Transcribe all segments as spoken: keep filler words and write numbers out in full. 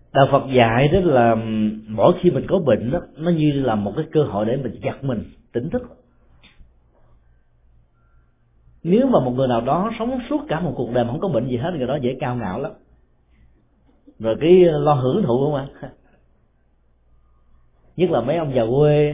Đạo Phật dạy đó là mỗi khi mình có bệnh đó, nó như là một cái cơ hội để mình giật mình tỉnh thức. Nếu mà một người nào đó sống suốt cả một cuộc đời mà không có bệnh gì hết, người đó dễ cao ngạo lắm, rồi cái lo hưởng thụ không ạ. Nhất là mấy ông già quê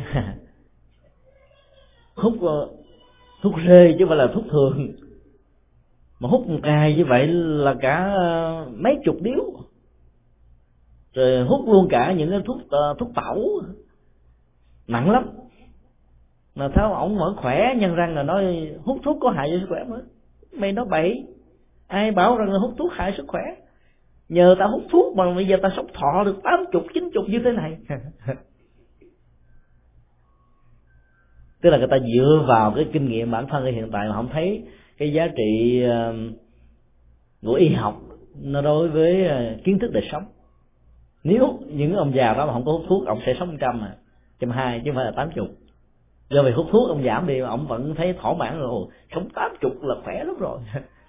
hút thuốc rê chứ không phải là thuốc thường, mà hút một ngày như vậy là cả mấy chục điếu, rồi hút luôn cả những cái thuốc uh, thuốc tẩu nặng lắm. Mà thấy ổng vẫn khỏe, nhân răng là nói hút thuốc có hại cho sức khỏe mới. Mày nói bậy, ai bảo rằng là hút thuốc hại sức khỏe? Nhờ ta hút thuốc mà bây giờ ta sống thọ được tám chục chín chục như thế này. Tức là người ta dựa vào cái kinh nghiệm bản thân ở hiện tại mà không thấy cái giá trị uh, của y học nó đối với uh, kiến thức đời sống. Nếu những ông già đó mà không có hút thuốc, ông sẽ sống một trăm mà trăm hai chứ không phải là tám chục. Do vì hút thuốc ông giảm đi, ông vẫn thấy thỏa mãn rồi, sống tám chục là khỏe lắm rồi.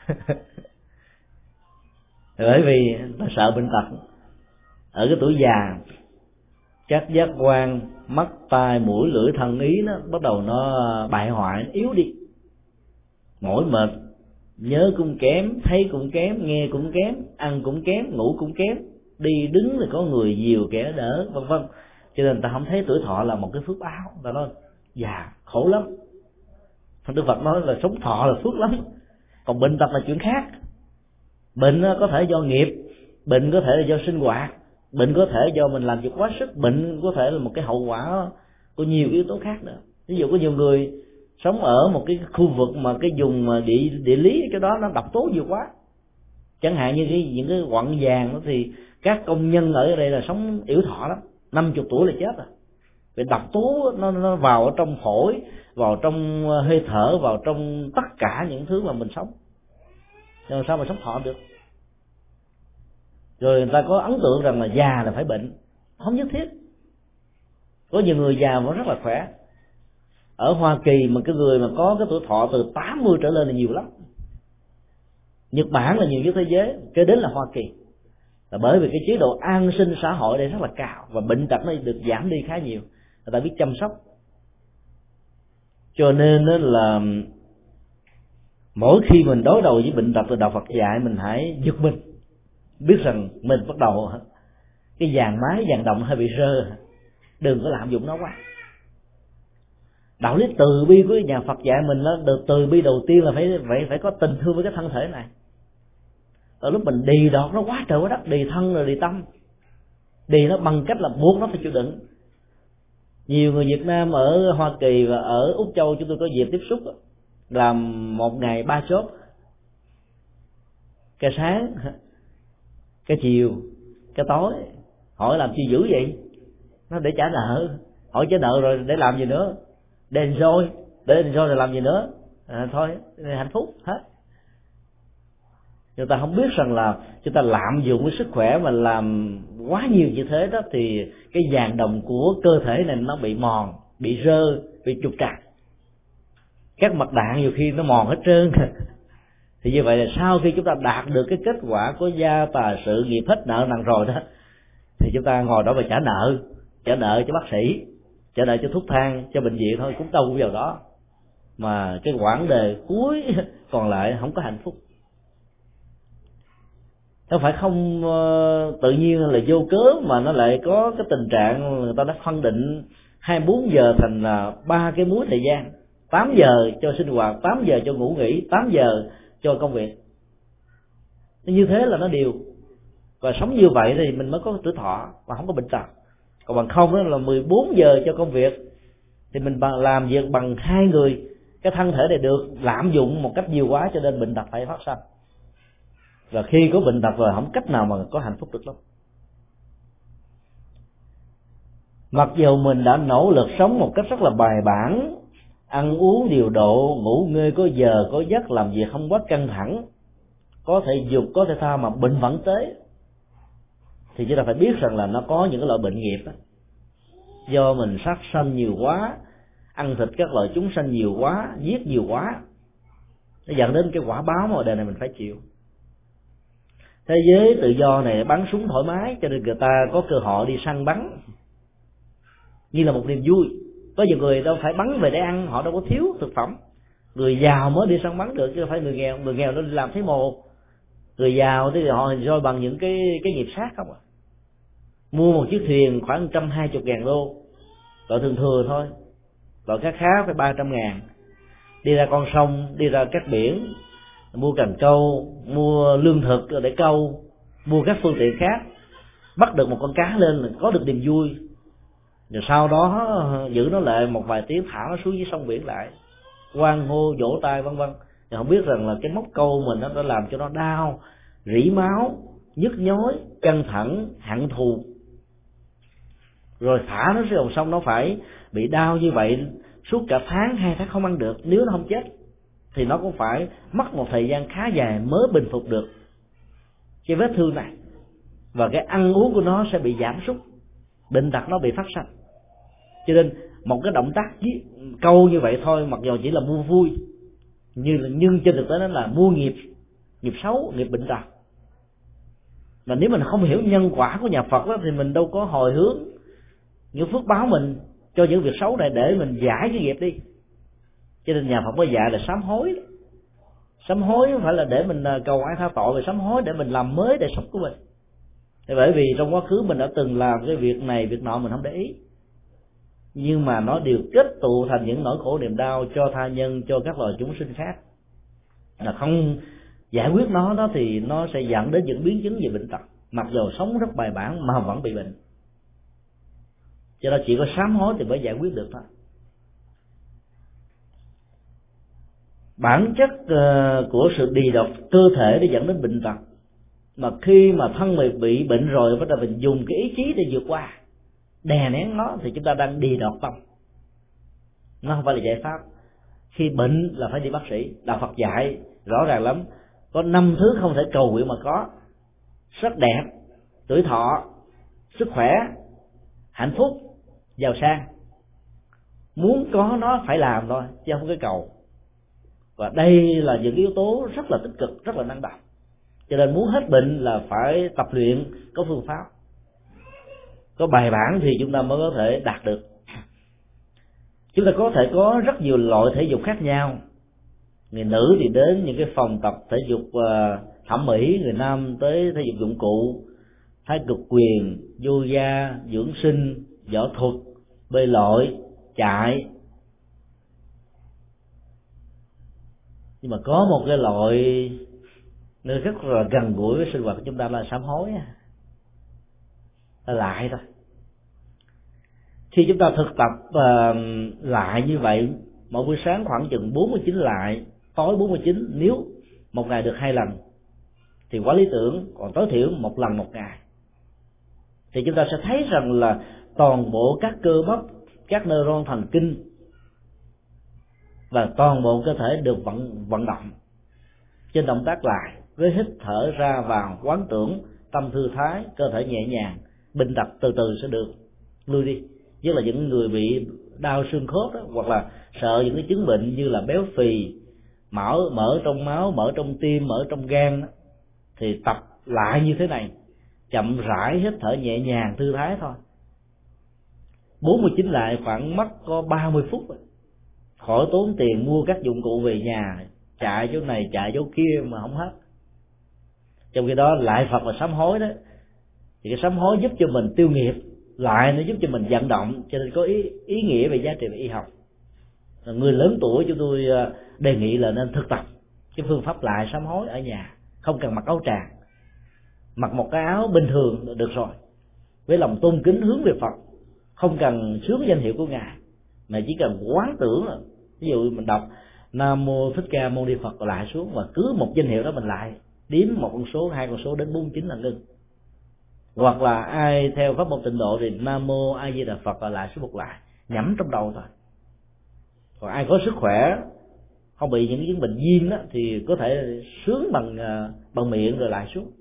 Bởi vì ta sợ bệnh tật. Ở cái tuổi già, các giác quan mắt tai mũi lưỡi thân ý nó bắt đầu nó bại hoại, nó yếu đi, mỏi mệt, nhớ cũng kém, thấy cũng kém, nghe cũng kém, ăn cũng kém, ngủ cũng kém, đi đứng thì có người dìu kẻ đỡ, vân vân. Cho nên ta không thấy tuổi thọ là một cái phước báo. Ta nói già khổ lắm. Đức Phật nói là sống thọ là phước lắm, còn bệnh tật là chuyện khác. Bệnh có thể do nghiệp, bệnh có thể là do sinh hoạt, bệnh có thể do mình làm việc quá sức, bệnh có thể là một cái hậu quả của nhiều yếu tố khác nữa. Ví dụ có nhiều người sống ở một cái khu vực mà cái vùng địa địa lý cái đó nó độc tố nhiều quá, chẳng hạn như cái những cái quặng vàng đó, thì các công nhân ở đây là sống yểu thọ lắm, năm chục tuổi là chết rồi. Vì độc tố nó, nó vào ở trong phổi, vào trong hơi thở, vào trong tất cả những thứ mà mình sống, làm sao mà sống thọ được. Rồi người ta có ấn tượng rằng là già là phải bệnh, không nhất thiết. Có nhiều người già vẫn rất là khỏe. Ở Hoa Kỳ mà cái người mà có cái tuổi thọ từ tám mươi trở lên là nhiều lắm. Nhật Bản là nhiều nhất thế giới, kế đến là Hoa Kỳ. Là bởi vì cái chế độ an sinh xã hội đây rất là cao và bệnh tật nó được giảm đi khá nhiều. Người ta biết chăm sóc. Cho nên là mỗi khi mình đối đầu với bệnh tật từ Đạo Phật dạy mình hãy giật mình, biết rằng mình bắt đầu cái vàng máy vàng đồng hơi bị rơ, đừng có lạm dụng nó quá. Đạo lý từ bi của nhà Phật dạy mình đó, được từ bi đầu tiên là phải phải phải có tình thương với cái thân thể này. Ở lúc mình đì đọt nó quá trời quá đất, đì thân rồi đì tâm, đì nó bằng cách là buộc nó phải chịu đựng. Nhiều người Việt Nam ở Hoa Kỳ và ở Úc Châu chúng tôi có dịp tiếp xúc, làm một ngày ba chốt, cái sáng, cái chiều, cái tối. Hỏi làm chi dữ vậy? Nó để trả nợ. Hỏi trả nợ rồi để làm gì nữa? Để enjoy, để enjoy rồi làm gì nữa? À, thôi hạnh phúc hết. Người ta không biết rằng là chúng ta lạm dụng cái sức khỏe mà làm quá nhiều như thế đó, thì cái vàng đồng của cơ thể này nó bị mòn, bị rơ, bị trục trặc. Các mặt đạn nhiều khi nó mòn hết trơn. Thì như vậy là sau khi chúng ta đạt được cái kết quả của gia tài sự nghiệp hết nợ nần rồi đó, thì chúng ta ngồi đó và trả nợ, trả nợ cho bác sĩ, trả nợ cho thuốc thang, cho bệnh viện thôi, cũng đâu cũng vào đó. Mà cái quãng đời cuối còn lại không có hạnh phúc. Không phải không uh, tự nhiên là vô cớ mà nó lại có cái tình trạng người ta đã phân định hai mươi bốn giờ thành là ba cái múi thời gian, tám giờ cho sinh hoạt, tám giờ cho ngủ nghỉ, tám giờ cho công việc. Như thế là nó đều. Và sống như vậy thì mình mới có tuổi thọ và không có bệnh tật. Còn bằng không đó là mười bốn giờ cho công việc, thì mình làm việc bằng hai người, cái thân thể này được lạm dụng một cách nhiều quá cho nên bệnh tật phải phát sinh. Và khi có bệnh tật rồi không cách nào mà có hạnh phúc được lắm. Mặc dù mình đã nỗ lực sống một cách rất là bài bản, ăn uống điều độ, ngủ nghê có giờ có giấc, làm việc không quá căng thẳng, có thể dục có thể tha mà bệnh vẫn tới, thì chúng ta phải biết rằng là nó có những cái loại bệnh nghiệp đó. Do mình sát sanh nhiều quá, ăn thịt các loại chúng sanh nhiều quá, giết nhiều quá, nó dẫn đến cái quả báo mà đời này mình phải chịu. Thế giới tự do này bắn súng thoải mái, cho nên người ta có cơ hội đi săn bắn như là một niềm vui. Có nhiều người đâu phải bắn về để ăn, họ đâu có thiếu thực phẩm. Người giàu mới đi săn bắn được, chứ không phải người nghèo. Người nghèo nó đi làm thấy mồ. Người giàu thì họ enjoy bằng những cái cái nghiệp sát không à. Mua một chiếc thuyền khoảng một trăm hai mươi ngàn đô, loại thường thừa thôi, loại khá khá phải ba trăm ngàn, đi ra con sông, đi ra các biển, mua cần câu, mua lương thực để câu, mua các phương tiện khác, bắt được một con cá lên có được niềm vui, rồi sau đó giữ nó lại một vài tiếng, thả nó xuống dưới sông biển lại, hoan hô vỗ tay vân vân. Thì không biết rằng là cái móc câu mình nó đã làm cho nó đau, rỉ máu, nhức nhối, căng thẳng, hận thù, rồi thả nó xuống dòng sông, nó phải bị đau như vậy suốt cả tháng hai tháng không ăn được. Nếu nó không chết thì nó cũng phải mất một thời gian khá dài mới bình phục được cái vết thương này, và cái ăn uống của nó sẽ bị giảm sút, bệnh tật nó bị phát sinh. Cho nên một cái động tác câu như vậy thôi, mặc dù chỉ là mua vui, như là nhưng trên thực tế nó là mua nghiệp, nghiệp xấu, nghiệp bệnh tật. Và nếu mình không hiểu nhân quả của nhà Phật đó, thì mình đâu có hồi hướng những phước báo mình cho những việc xấu này để mình giải cái nghiệp đi. Cho nên nhà Phật có dạy là sám hối. Sám hối không phải là để mình cầu ai tha tội, mà sám hối để mình làm mới đời sống của mình. Thì bởi vì trong quá khứ mình đã từng làm cái việc này việc nọ mình không để ý, nhưng mà nó đều kết tụ thành những nỗi khổ niềm đau cho tha nhân, cho các loài chúng sinh khác. Là không giải quyết nó đó thì nó sẽ dẫn đến những biến chứng về bệnh tật, mặc dù sống rất bài bản mà vẫn bị bệnh. Cho nên chỉ có sám hối thì mới giải quyết được thôi. Bản chất của sự đì độc cơ thể để dẫn đến bệnh tật, mà khi mà thân mình bị bệnh rồi bắt đầu mình dùng cái ý chí để vượt qua, đè nén nó, thì chúng ta đang đì đọt tâm. Nó không phải là giải pháp. Khi bệnh là phải đi bác sĩ. Đạo Phật dạy rõ ràng lắm, có năm thứ không thể cầu nguyện mà có: sắc đẹp, tuổi thọ, sức khỏe, hạnh phúc, giàu sang. Muốn có nó phải làm thôi, chứ không có cầu. Và đây là những yếu tố rất là tích cực, rất là năng động. Cho nên muốn hết bệnh là phải tập luyện, có phương pháp, có bài bản thì chúng ta mới có thể đạt được. Chúng ta có thể có rất nhiều loại thể dục khác nhau. Người nữ thì đến những cái phòng tập thể dục thẩm mỹ, người nam tới thể dục dụng cụ, thái cực quyền, yoga, dưỡng sinh, võ thuật, bơi lội, chạy. Nhưng mà có một cái loại nơi rất là gần gũi với sinh hoạt của chúng ta là sám hối, là lại thôi. Khi chúng ta thực tập uh, lại như vậy, mỗi buổi sáng khoảng chừng bốn mươi chín lại, tối bốn mươi chín, nếu một ngày được hai lần thì quá lý tưởng, còn tối thiểu một lần một ngày, thì chúng ta sẽ thấy rằng là toàn bộ các cơ bắp, các neuron thần kinh và toàn bộ cơ thể được vận vận động. Trên động tác lại với hít thở ra vào, quán tưởng tâm thư thái, cơ thể nhẹ nhàng, bệnh tật từ từ sẽ được lui đi. Nhất là những người bị đau xương khớp đó, hoặc là sợ những cái chứng bệnh như là béo phì, mỡ mỡ trong máu, mỡ trong tim, mỡ trong gan đó, thì tập lại như thế này, chậm rãi hít thở nhẹ nhàng thư thái thôi. bốn mươi chín lại khoảng mất có ba mươi phút rồi. Khỏi tốn tiền mua các dụng cụ về nhà, chạy chỗ này chạy chỗ kia mà không hết. Trong khi đó lại Phật và sám hối đó, thì cái sám hối giúp cho mình tiêu nghiệp, lại nó giúp cho mình vận động, cho nên có ý, ý nghĩa về giá trị về y học. Người lớn tuổi chúng tôi đề nghị là nên thực tập cái phương pháp lại sám hối ở nhà, không cần mặc áo tràng, mặc một cái áo bình thường được rồi, với lòng tôn kính hướng về Phật, không cần sướng danh hiệu của Ngài, mà chỉ cần quán tưởng. Ví dụ mình đọc Nam Mô Thích Ca Mâu Ni Phật lại xuống, và cứ một danh hiệu đó mình lại đếm một con số, hai con số đến bốn mươi chín là ngưng. Hoặc là ai theo pháp môn tịnh độ thì Nam Mô A Di Đà Phật lại số một lại, nhẩm trong đầu thôi. Còn ai có sức khỏe, không bị những chứng bệnh viêm đó, thì có thể sướng bằng bằng miệng rồi lại xuống.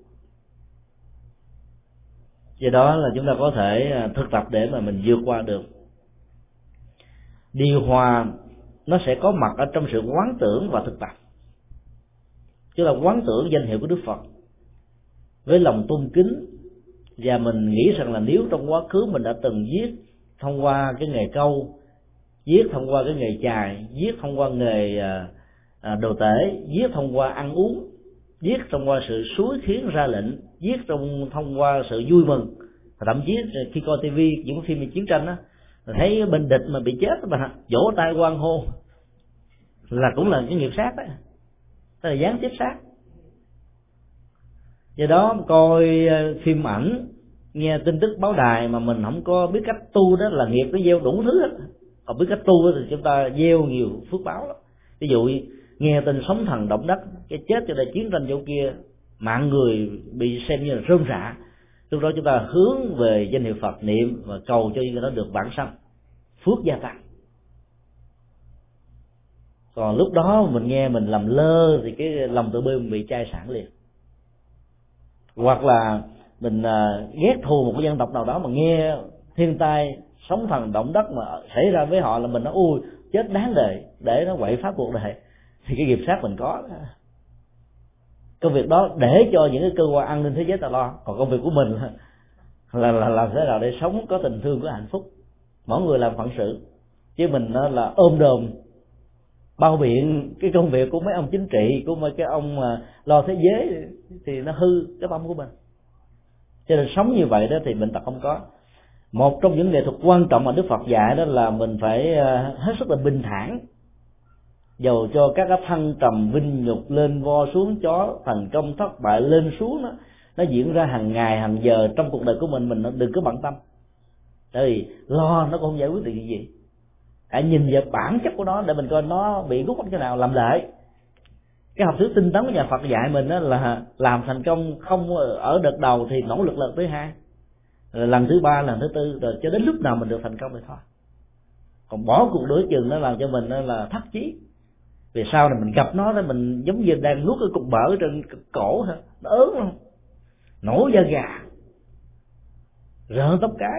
Do đó là chúng ta có thể thực tập để mà mình vượt qua được. Điều hòa nó sẽ có mặt ở trong sự quán tưởng và thực tập. Chứ là quán tưởng danh hiệu của Đức Phật, với lòng tôn kính, và mình nghĩ rằng là nếu trong quá khứ mình đã từng viết thông qua cái nghề câu, viết thông qua cái nghề chài, viết thông qua nghề à, đồ tể, viết thông qua ăn uống, viết thông qua sự xúi khiến ra lệnh, viết trong thông qua sự vui mừng, thậm chí khi coi tivi những phim về chiến tranh á, thấy bên địch mà bị chết mà vỗ tay hoan hô là cũng là cái nghiệp sát đó, tức là gián tiếp sát. Do đó coi phim ảnh, nghe tin tức báo đài mà mình không có biết cách tu đó là nghiệp nó gieo đủ thứ hết. Còn biết cách tu thì chúng ta gieo nhiều phước báo lắm. Ví dụ nghe tin sóng thần động đất, cái chết cho đây chiến tranh chỗ kia, mạng người bị xem như là rơm rạ, lúc đó chúng ta hướng về danh hiệu Phật niệm và cầu cho người đó được vãng sanh, phước gia tăng. Còn lúc đó mình nghe mình làm lơ thì cái lòng tự bi mình bị chai sạn liền. Hoặc là mình ghét thù một cái dân tộc nào đó mà nghe thiên tai sóng thần động đất mà xảy ra với họ là mình nói ui chết đáng đời, để nó quậy phá cuộc đời, thì cái nghiệp sát mình có. Công việc đó để cho những cái cơ quan an ninh thế giới ta lo, còn công việc của mình là là, là làm thế nào để sống có tình thương, có hạnh phúc. Mỗi người làm phận sự, chứ mình là ôm đồm bao biện cái công việc của mấy ông chính trị, của mấy cái ông mà lo thế giới thì nó hư cái tâm của mình. Cho nên sống như vậy đó thì bệnh tật không có. Một trong những nghệ thuật quan trọng mà Đức Phật dạy đó là mình phải hết sức là bình thản, dầu cho các cái thăng trầm vinh nhục, lên vo xuống chó, thành công thất bại lên xuống đó, nó diễn ra hàng ngày hàng giờ trong cuộc đời của mình, mình đừng có bận tâm, tại vì lo nó cũng không giải quyết được gì gì. Hãy nhìn vào bản chất của nó để mình coi nó bị gút cái nào, làm lại. Cái học thuyết tinh tấn của nhà Phật dạy mình đó là làm thành công không ở đợt đầu thì nỗ lực lần thứ hai, lần thứ ba, lần thứ tư, rồi cho đến lúc nào mình được thành công thì thôi. Còn bỏ cuộc đối chừng nó làm cho mình đó là thất chí. Vì sau này mình gặp nó đó, mình giống như đang nuốt cái cục bở ở trên cổ ha, nó ớn không, nổi da gà, rợn tóc cái,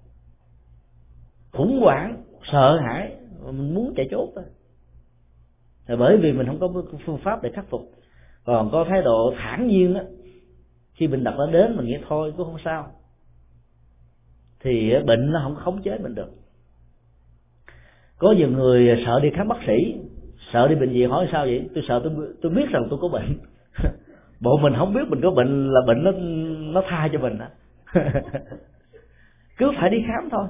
khủng hoảng, sợ hãi, mình muốn chạy trốn thôi. Là bởi vì mình không có phương pháp để khắc phục. Còn có thái độ thản nhiên đó, khi bệnh tật nó đến mình nghĩ thôi cũng không sao, thì bệnh nó không khống chế mình được. Có nhiều người sợ đi khám bác sĩ, sợ đi bệnh viện, hỏi sao vậy? Tôi sợ tôi tôi biết rằng tôi có bệnh. Bộ mình không biết mình có bệnh là bệnh nó nó tha cho mình á. Cứ phải đi khám thôi.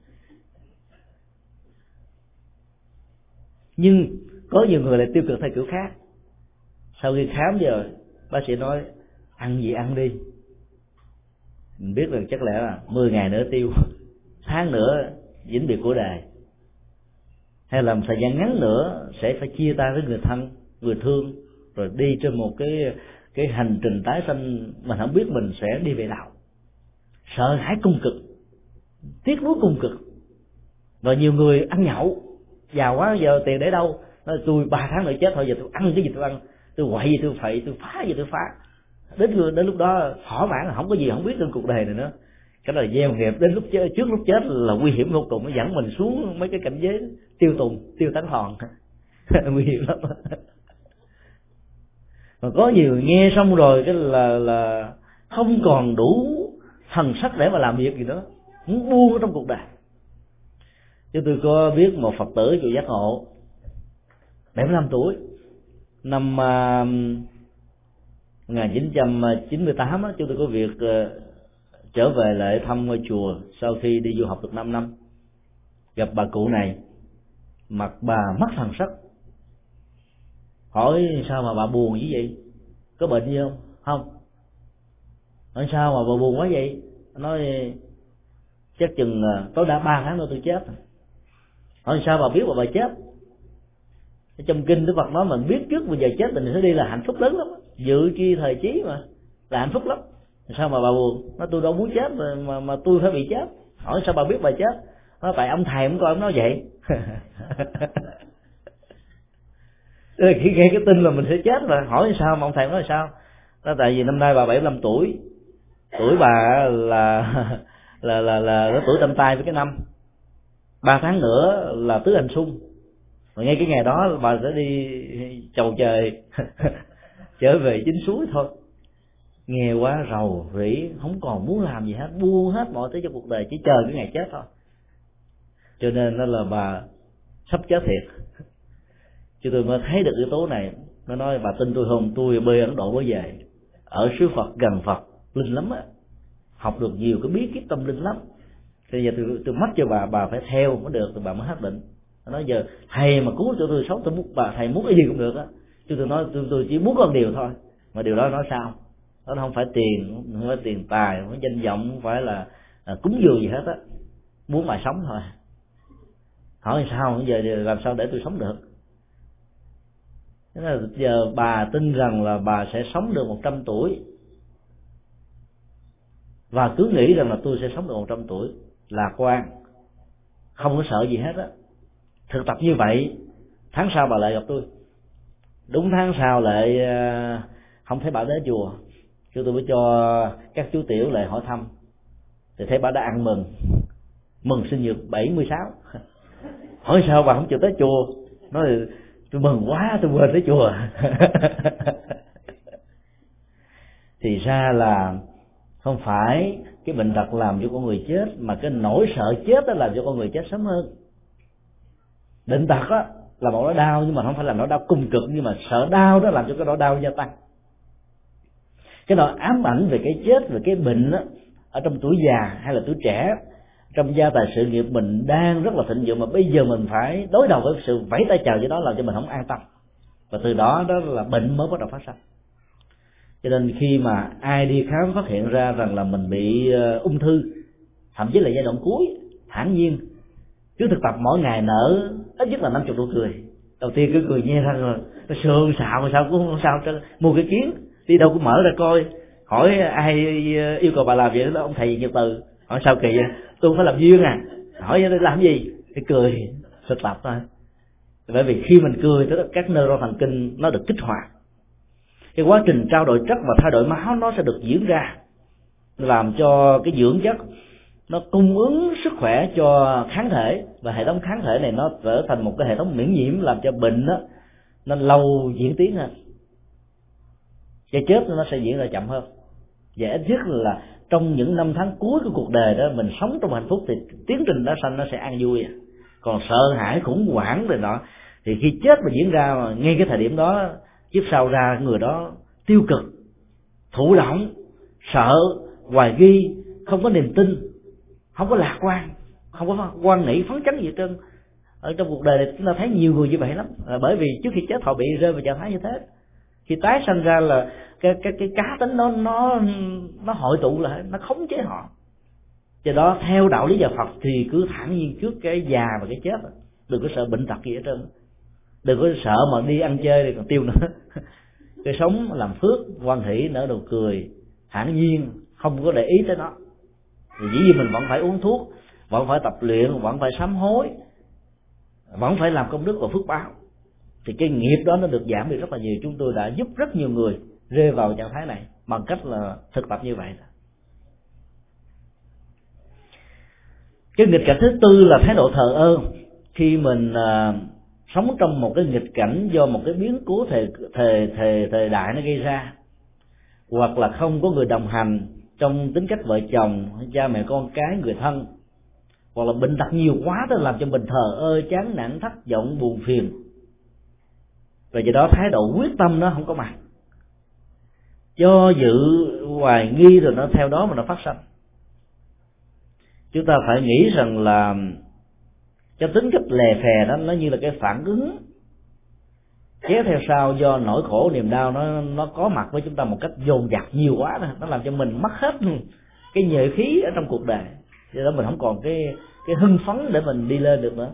Nhưng có nhiều người lại tiêu cực theo kiểu khác. Sau khi khám giờ bác sĩ nói ăn gì ăn đi, mình biết rằng chắc lẽ là mười ngày nữa tiêu, tháng nữa vĩnh biệt của đời, hay làm thời gian ngắn nữa sẽ phải chia tay với người thân, người thương, rồi đi trên một cái cái hành trình tái sanh mình không biết mình sẽ đi về đâu. Sợ hãi cung cực, tiếc nuối cung cực. Rồi nhiều người ăn nhậu, giàu quá giờ tiền để đâu, nói tôi ba tháng nữa chết thôi, giờ tôi ăn cái gì tôi ăn, tôi quậy gì tôi phậy, tôi phá gì tôi phá. Đến đến lúc đó thỏa mãn là không có gì không biết trên cuộc đời này nữa. Cái là gieo nghiệp, đến lúc chết, trước lúc chết là nguy hiểm vô cùng, nó dẫn mình xuống mấy cái cảnh giới tiêu tùng, tiêu tán hòn. Nguy hiểm lắm. Mà có nhiều nghe xong rồi cái là là không còn đủ thần sắc để mà làm việc gì nữa, muốn buông ở trong cuộc đời. Chứ tôi có biết một Phật tử chùa Giác Ngộ, bảy mươi lăm tuổi, năm uh, một nghìn chín trăm chín mươi tám á, chúng tôi có việc uh, trở về lại thăm ngôi chùa sau khi đi du học được năm năm. Gặp bà cụ này, mặt bà mất thần sắc, hỏi sao mà bà buồn như vậy, có bệnh gì không? Không. Nói sao mà bà buồn quá vậy? Nói chắc chừng tối đa ba tháng nữa tôi chết. Hỏi sao bà biết mà bà chết? Trong kinh Đức Phật nói mình biết trước bây giờ chết mình sẽ đi là hạnh phúc lớn lắm, dự chi thời chí mà, là hạnh phúc lắm. Sao mà bà buồn? Nói tôi đâu muốn chết mà, mà, mà tôi phải bị chết. Hỏi sao bà biết bà chết? Nói tại ông thầy ông coi ông nói vậy. Khi nghe cái tin là mình sẽ chết mà, hỏi sao mà ông thầy nói là sao? Nói tại vì năm nay bà bảy mươi lăm tuổi, tuổi bà là là là là, là tuổi tam tai với cái năm, ba tháng nữa là tứ hành xung, rồi ngay cái ngày đó bà sẽ đi chầu trời trở về chính suối thôi. nghe quá rầu rĩ, không còn muốn làm gì hết, buông hết mọi thứ trong cuộc đời, chỉ chờ cái ngày chết thôi. Cho nên đó là bà sắp chết thiệt. Chứ tôi mới thấy được yếu tố này. Nó nói bà tin tôi không, tôi bê Ấn Độ mới về, ở xứ Phật gần Phật linh lắm á, học được nhiều cái bí kíp tâm linh lắm. Thì giờ tôi, tôi mách cho bà, bà phải theo mới được, thì bà mới hết bệnh. Nó nói giờ thầy mà cứu cho tôi sống, tôi muốn bà thầy muốn cái gì cũng được á. Chứ tôi nói tôi, tôi chỉ muốn con điều thôi, mà điều đó nói sao? Nó không phải tiền, không phải tiền tài, không phải danh vọng, không phải là, là cúng dường gì hết á, muốn bà sống thôi. Hỏi sao giờ làm sao để tôi sống được? Thế là giờ bà tin rằng là bà sẽ sống được một trăm tuổi, và cứ nghĩ rằng là tôi sẽ sống được một trăm tuổi, lạc quan, không có sợ gì hết á. Thực tập như vậy, tháng sau bà lại gặp tôi. Đúng tháng sau lại không thấy bà đến chùa, chứ tôi mới cho các chú tiểu lại hỏi thăm, thì thấy bà đã ăn mừng, mừng sinh nhật bảy mươi sáu. Hỏi sao bà không chịu tới chùa? Nói tôi mừng quá, tôi quên tới chùa. Thì ra là không phải cái bệnh tật làm cho con người chết, mà cái nỗi sợ chết đó làm cho con người chết sớm hơn. Bệnh tật á là một nỗi đau, nhưng mà không phải là nỗi đau cùng cực, nhưng mà sợ đau đó làm cho cái nỗi đau gia tăng. Cái nỗi ám ảnh về cái chết, về cái bệnh á, ở trong tuổi già hay là tuổi trẻ, trong gia tài sự nghiệp mình đang rất là thịnh vượng, mà bây giờ mình phải đối đầu với sự vẫy tay chào với đó, làm cho mình không an tâm, và từ đó đó là bệnh mới bắt đầu phát sinh. Cho nên khi mà ai đi khám phát hiện ra rằng là mình bị ung thư, thậm chí là giai đoạn cuối, thản nhiên cứ thực tập mỗi ngày nở ít nhất là năm chục nụ cười. Đầu tiên cứ cười nhe răng rồi nó sườn xạo sao cũng không sao, mua cái kiến đi đâu cũng mở ra coi, hỏi ai yêu cầu bà làm vậy đó, ông thầy Nhật Từ. Hỏi sao kỳ vậy? Tôi không phải làm duyên à. Hỏi vậy làm gì? Thì cười, thực tập thôi. Bởi vì khi mình cười thì các neuron thần kinh nó được kích hoạt, cái quá trình trao đổi chất và thay đổi máu nó sẽ được diễn ra, làm cho cái dưỡng chất nó cung ứng sức khỏe cho kháng thể, và hệ thống kháng thể này nó trở thành một cái hệ thống miễn nhiễm, làm cho bệnh đó, nó lâu diễn tiến hơn. Cái chết nó sẽ diễn ra chậm hơn, và ít nhất là trong những năm tháng cuối của cuộc đời đó mình sống trong hạnh phúc thì tiến trình đó sanh nó sẽ an vui. Còn sợ hãi khủng hoảng rồi đó thì khi chết mà diễn ra mà ngay cái thời điểm đó, kiếp sau ra người đó tiêu cực, thụ động, sợ, hoài nghi, không có niềm tin, không có lạc quan, không có quan nghĩ phấn chấn gì hết trơn. Ở trong cuộc đời này chúng ta thấy nhiều người như vậy lắm, là bởi vì trước khi chết họ bị rơi vào trạng thái như thế. Khi tái sanh ra là cái cái cái cá tính nó nó nó hội tụ lại, nó khống chế họ. Do đó theo đạo lý nhà Phật thì cứ thản nhiên trước cái già và cái chết, đừng có sợ bệnh tật gì hết trơn, đừng có sợ mà đi ăn chơi thì còn tiêu nữa. Cái sống làm phước, hoan hỷ, nở nụ cười, thản nhiên, không có để ý tới nó. Thì dĩ nhiên mình vẫn phải uống thuốc, vẫn phải tập luyện, vẫn phải sám hối, vẫn phải làm công đức và phước báo, thì cái nghiệp đó nó được giảm đi rất là nhiều. Chúng tôi đã giúp rất nhiều người rơi vào trạng thái này bằng cách là thực tập như vậy. Cái nghịch cảnh thứ tư là thái độ thờ ơ. Khi mình uh, sống trong một cái nghịch cảnh do một cái biến cố thời thời thời thời đại nó gây ra, hoặc là không có người đồng hành trong tính cách vợ chồng, cha mẹ con cái, người thân, hoặc là bệnh tật nhiều quá đó làm cho mình thờ ơ, chán nản, thất vọng, buồn phiền, và do đó thái độ quyết tâm nó không có mặt, do dự, hoài nghi, rồi nó theo đó mà nó phát sinh. Chúng ta phải nghĩ rằng là cái tính cách lè phè đó nó như là cái phản ứng kéo theo sau do nỗi khổ niềm đau nó nó có mặt với chúng ta một cách dồn dập nhiều quá đó, nó làm cho mình mất hết cái nhuệ khí ở trong cuộc đời, do đó mình không còn cái cái hưng phấn để mình đi lên được nữa.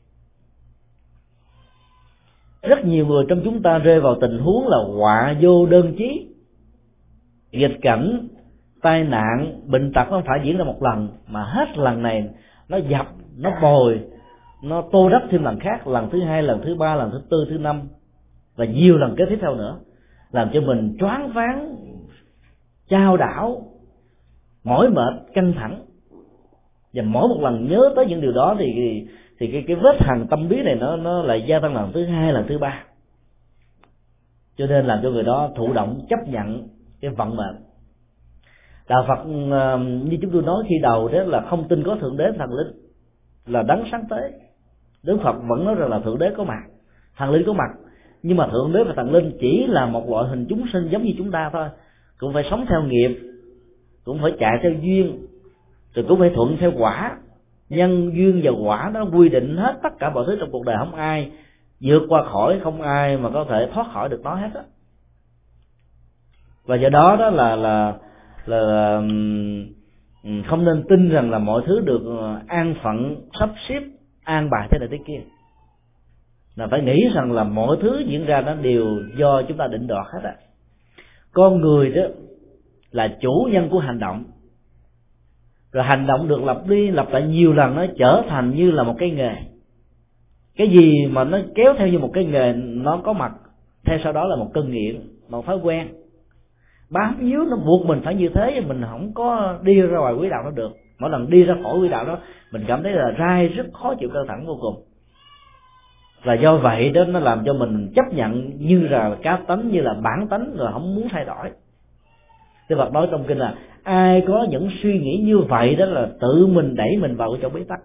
Rất nhiều người trong chúng ta rơi vào tình huống là họa vô đơn chí, nghịch cảnh, tai nạn, bệnh tật nó không phải diễn ra một lần, mà hết lần này nó dập, nó bồi, nó tô đắp thêm lần khác, lần thứ hai, lần thứ ba, lần thứ tư, thứ năm, và nhiều lần kế tiếp theo nữa, làm cho mình choáng váng, chao đảo, mỏi mệt, căng thẳng. Và mỗi một lần nhớ tới những điều đó thì thì cái cái vết hằn tâm bí này nó nó lại gia tăng lần thứ hai, lần thứ ba, cho nên làm cho người đó thụ động chấp nhận cái vận mệnh. Đạo Phật như chúng tôi nói khi đầu đó là không tin có thượng đế thần linh là đấng sáng tế. Đức Phật vẫn nói rằng là thượng đế có mặt, thần linh có mặt, nhưng mà thượng đế và thần linh chỉ là một loại hình chúng sinh giống như chúng ta thôi, cũng phải sống theo nghiệp, cũng phải chạy theo duyên, rồi cũng phải thuận theo quả. Nhân duyên và quả nó quy định hết tất cả mọi thứ trong cuộc đời, không ai vượt qua khỏi, không ai mà có thể thoát khỏi được nó hết á. Và do đó đó là là là, là không nên tin rằng là mọi thứ được an phận sắp xếp an bài thế này thế kia, là phải nghĩ rằng là mọi thứ diễn ra nó đều do chúng ta định đoạt hết á. Con người đó là chủ nhân của hành động, rồi hành động được lặp đi lặp lại nhiều lần, nó trở thành như là một cái nghề. Cái gì mà nó kéo theo như một cái nghề, nó có mặt theo sau đó là một cơn nghiện, một thói quen bám víu, nó buộc mình phải như thế, mình không có đi ra ngoài quỹ đạo nó được. Mỗi lần đi ra khỏi quỹ đạo đó mình cảm thấy là dai rất khó chịu, căng thẳng vô cùng. Và do vậy đó nó làm cho mình chấp nhận như là cá tánh, như là bản tánh, rồi không muốn thay đổi. Đức Phật nói trong kinh là ai có những suy nghĩ như vậy đó là tự mình đẩy mình vào trong bế tắc.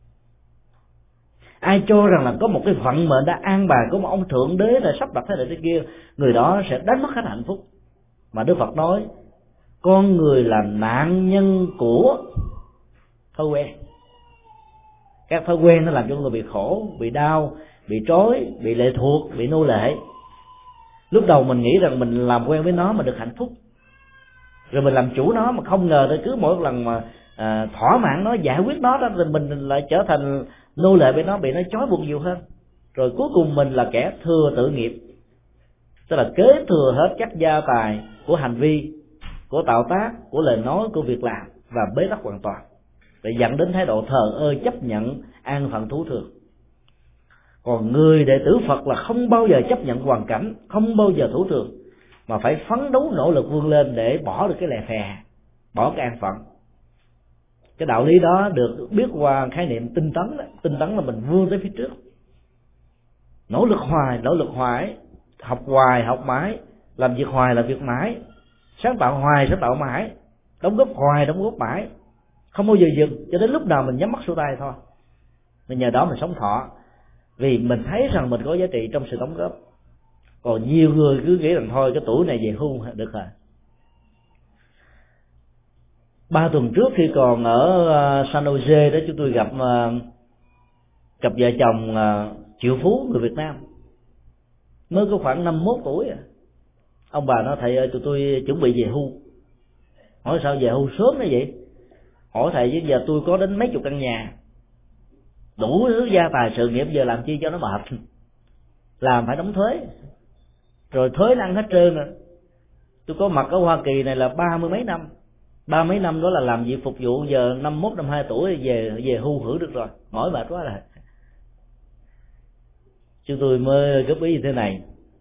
Ai cho rằng là có một cái vận mệnh đã an bài, có một ông thượng đế là sắp đặt thế này thế kia, người đó sẽ đánh mất hết hạnh phúc. Mà Đức Phật nói con người là nạn nhân của thói quen. Các thói quen nó làm cho người bị khổ, bị đau, bị trói, bị lệ thuộc, bị nô lệ. Lúc đầu mình nghĩ rằng mình làm quen với nó mà được hạnh phúc, rồi mình làm chủ nó, mà không ngờ tới cứ mỗi lần mà à, thỏa mãn nó, giải quyết nó đó, rồi mình lại trở thành nô lệ với nó, bị nó trói buộc nhiều hơn. Rồi cuối cùng mình là kẻ thừa tự nghiệp, tức là kế thừa hết các gia tài của hành vi, của tạo tác, của lời nói, của việc làm, và bế tắc hoàn toàn, để dẫn đến thái độ thờ ơ chấp nhận an phận thú thường. Còn người đệ tử Phật là không bao giờ chấp nhận hoàn cảnh, không bao giờ thủ thường, mà phải phấn đấu nỗ lực vươn lên để bỏ được cái lè phè, bỏ cái an phận. Cái đạo lý đó được biết qua khái niệm tinh tấn đó. Tinh tấn là mình vươn tới phía trước, nỗ lực hoài, nỗ lực hoài, học hoài, học mãi, làm việc hoài, làm việc mãi, sáng tạo hoài, sáng tạo mãi, đóng góp hoài, đóng góp mãi, không bao giờ dừng cho đến lúc nào mình nhắm mắt xuôi tay thôi. Mình nhờ đó mình sống thọ, vì mình thấy rằng mình có giá trị trong sự đóng góp. Còn nhiều người cứ nghĩ rằng thôi cái tuổi này về hưu được rồi. Ba tuần trước khi còn ở San Jose đó, chúng tôi gặp cặp vợ chồng triệu phú người Việt Nam, mới có khoảng năm mươi mốt tuổi. Ông bà nói thầy ơi, tụi tôi chuẩn bị về hưu. Hỏi sao về hưu sớm như vậy? Hỏi thầy chứ giờ tôi có đến mấy chục căn nhà, đủ thứ gia tài sự nghiệp, giờ làm chi cho nó mệt. Làm phải đóng thuế, rồi thuế nó ăn hết trơn rồi. Tôi có mặt ở Hoa Kỳ này là ba mươi mấy năm, ba mấy năm đó là làm việc phục vụ, giờ năm mốt năm hai tuổi về về hưu hưởng được rồi, mỏi mệt quá rồi. Chúng tôi mới góp ý như thế này: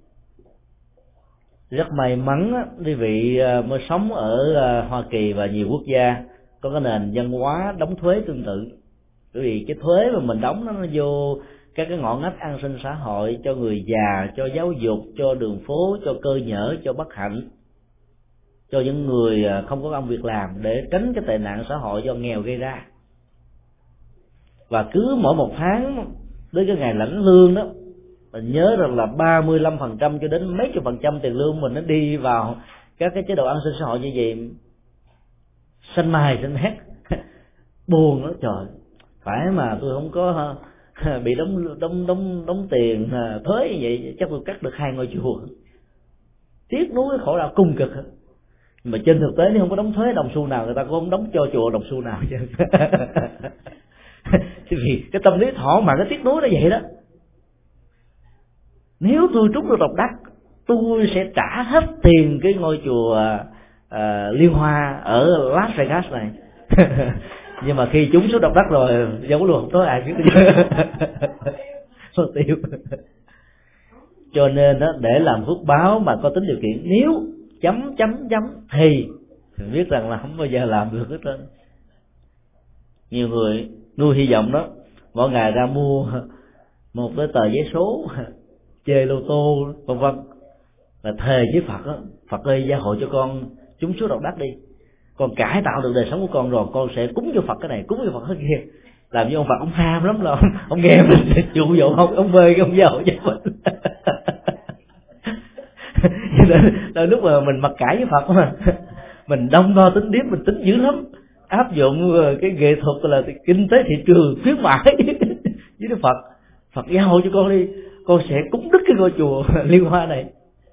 rất may mắn quý vị mới sống ở Hoa Kỳ và nhiều quốc gia có cái nền văn hóa đóng thuế tương tự. Bởi vì cái thuế mà mình đóng nó, nó vô các cái ngõ ngách an sinh xã hội, cho người già, cho giáo dục, cho đường phố, cho cơ nhở, cho bất hạnh, cho những người không có công việc làm, để tránh cái tệ nạn xã hội do nghèo gây ra. Và cứ mỗi một tháng đến cái ngày lãnh lương đó, mình nhớ rằng là ba mươi lăm phần trăm cho đến mấy chục phần trăm tiền lương mình nó đi vào các cái chế độ an sinh xã hội như vậy. Xanh mày xanh mét buồn đó, trời, phải mà tôi không có bị đóng đóng đóng đóng tiền thuế như vậy, chắc tôi cắt được hai ngôi chùa. Tiếc nuối khổ đau cùng cực. Mà trên thực tế nếu không có đóng thuế đồng xu nào, người ta cũng không đóng cho chùa đồng xu nào chứ. Vì cái tâm lý thỏa mãn, cái tiếc nuối nó vậy đó. Nếu tôi trúng được độc đắc, tôi sẽ trả hết tiền cái ngôi chùa uh, Liên Hoa ở Las Vegas này. Nhưng mà khi chúng xuống độc đắc rồi, giấu luôn không có ai biết mất tiêu. Cho nên đó, để làm phước báo mà có tính điều kiện, nếu chấm chấm chấm thì mình biết rằng là không bao giờ làm được hết trơn. Nhiều người nuôi hy vọng đó, mỗi ngày ra mua một cái tờ giấy số, chơi lô tô vân vân, là thề với Phật đó: Phật ơi gia hộ cho con trúng số độc đắc đi. con cải tạo được đời sống của con rồi, con sẽ cúng cho Phật cái này, cúng cho Phật cái kia. Làm cho ông Phật ông ham lắm rồi, ông, ông nghe mình dụ dỗ ông, ông bơi ông dầu cho mình. Đôi lúc mà mình mặc cãi với Phật mà mình đông đo tính điếm, mình tính dữ lắm, áp dụng cái nghệ thuật là kinh tế thị trường khuyến mãi với Đức Phật. Phật giao cho con đi, con sẽ cúng đức cái ngôi chùa Liên Hoa này.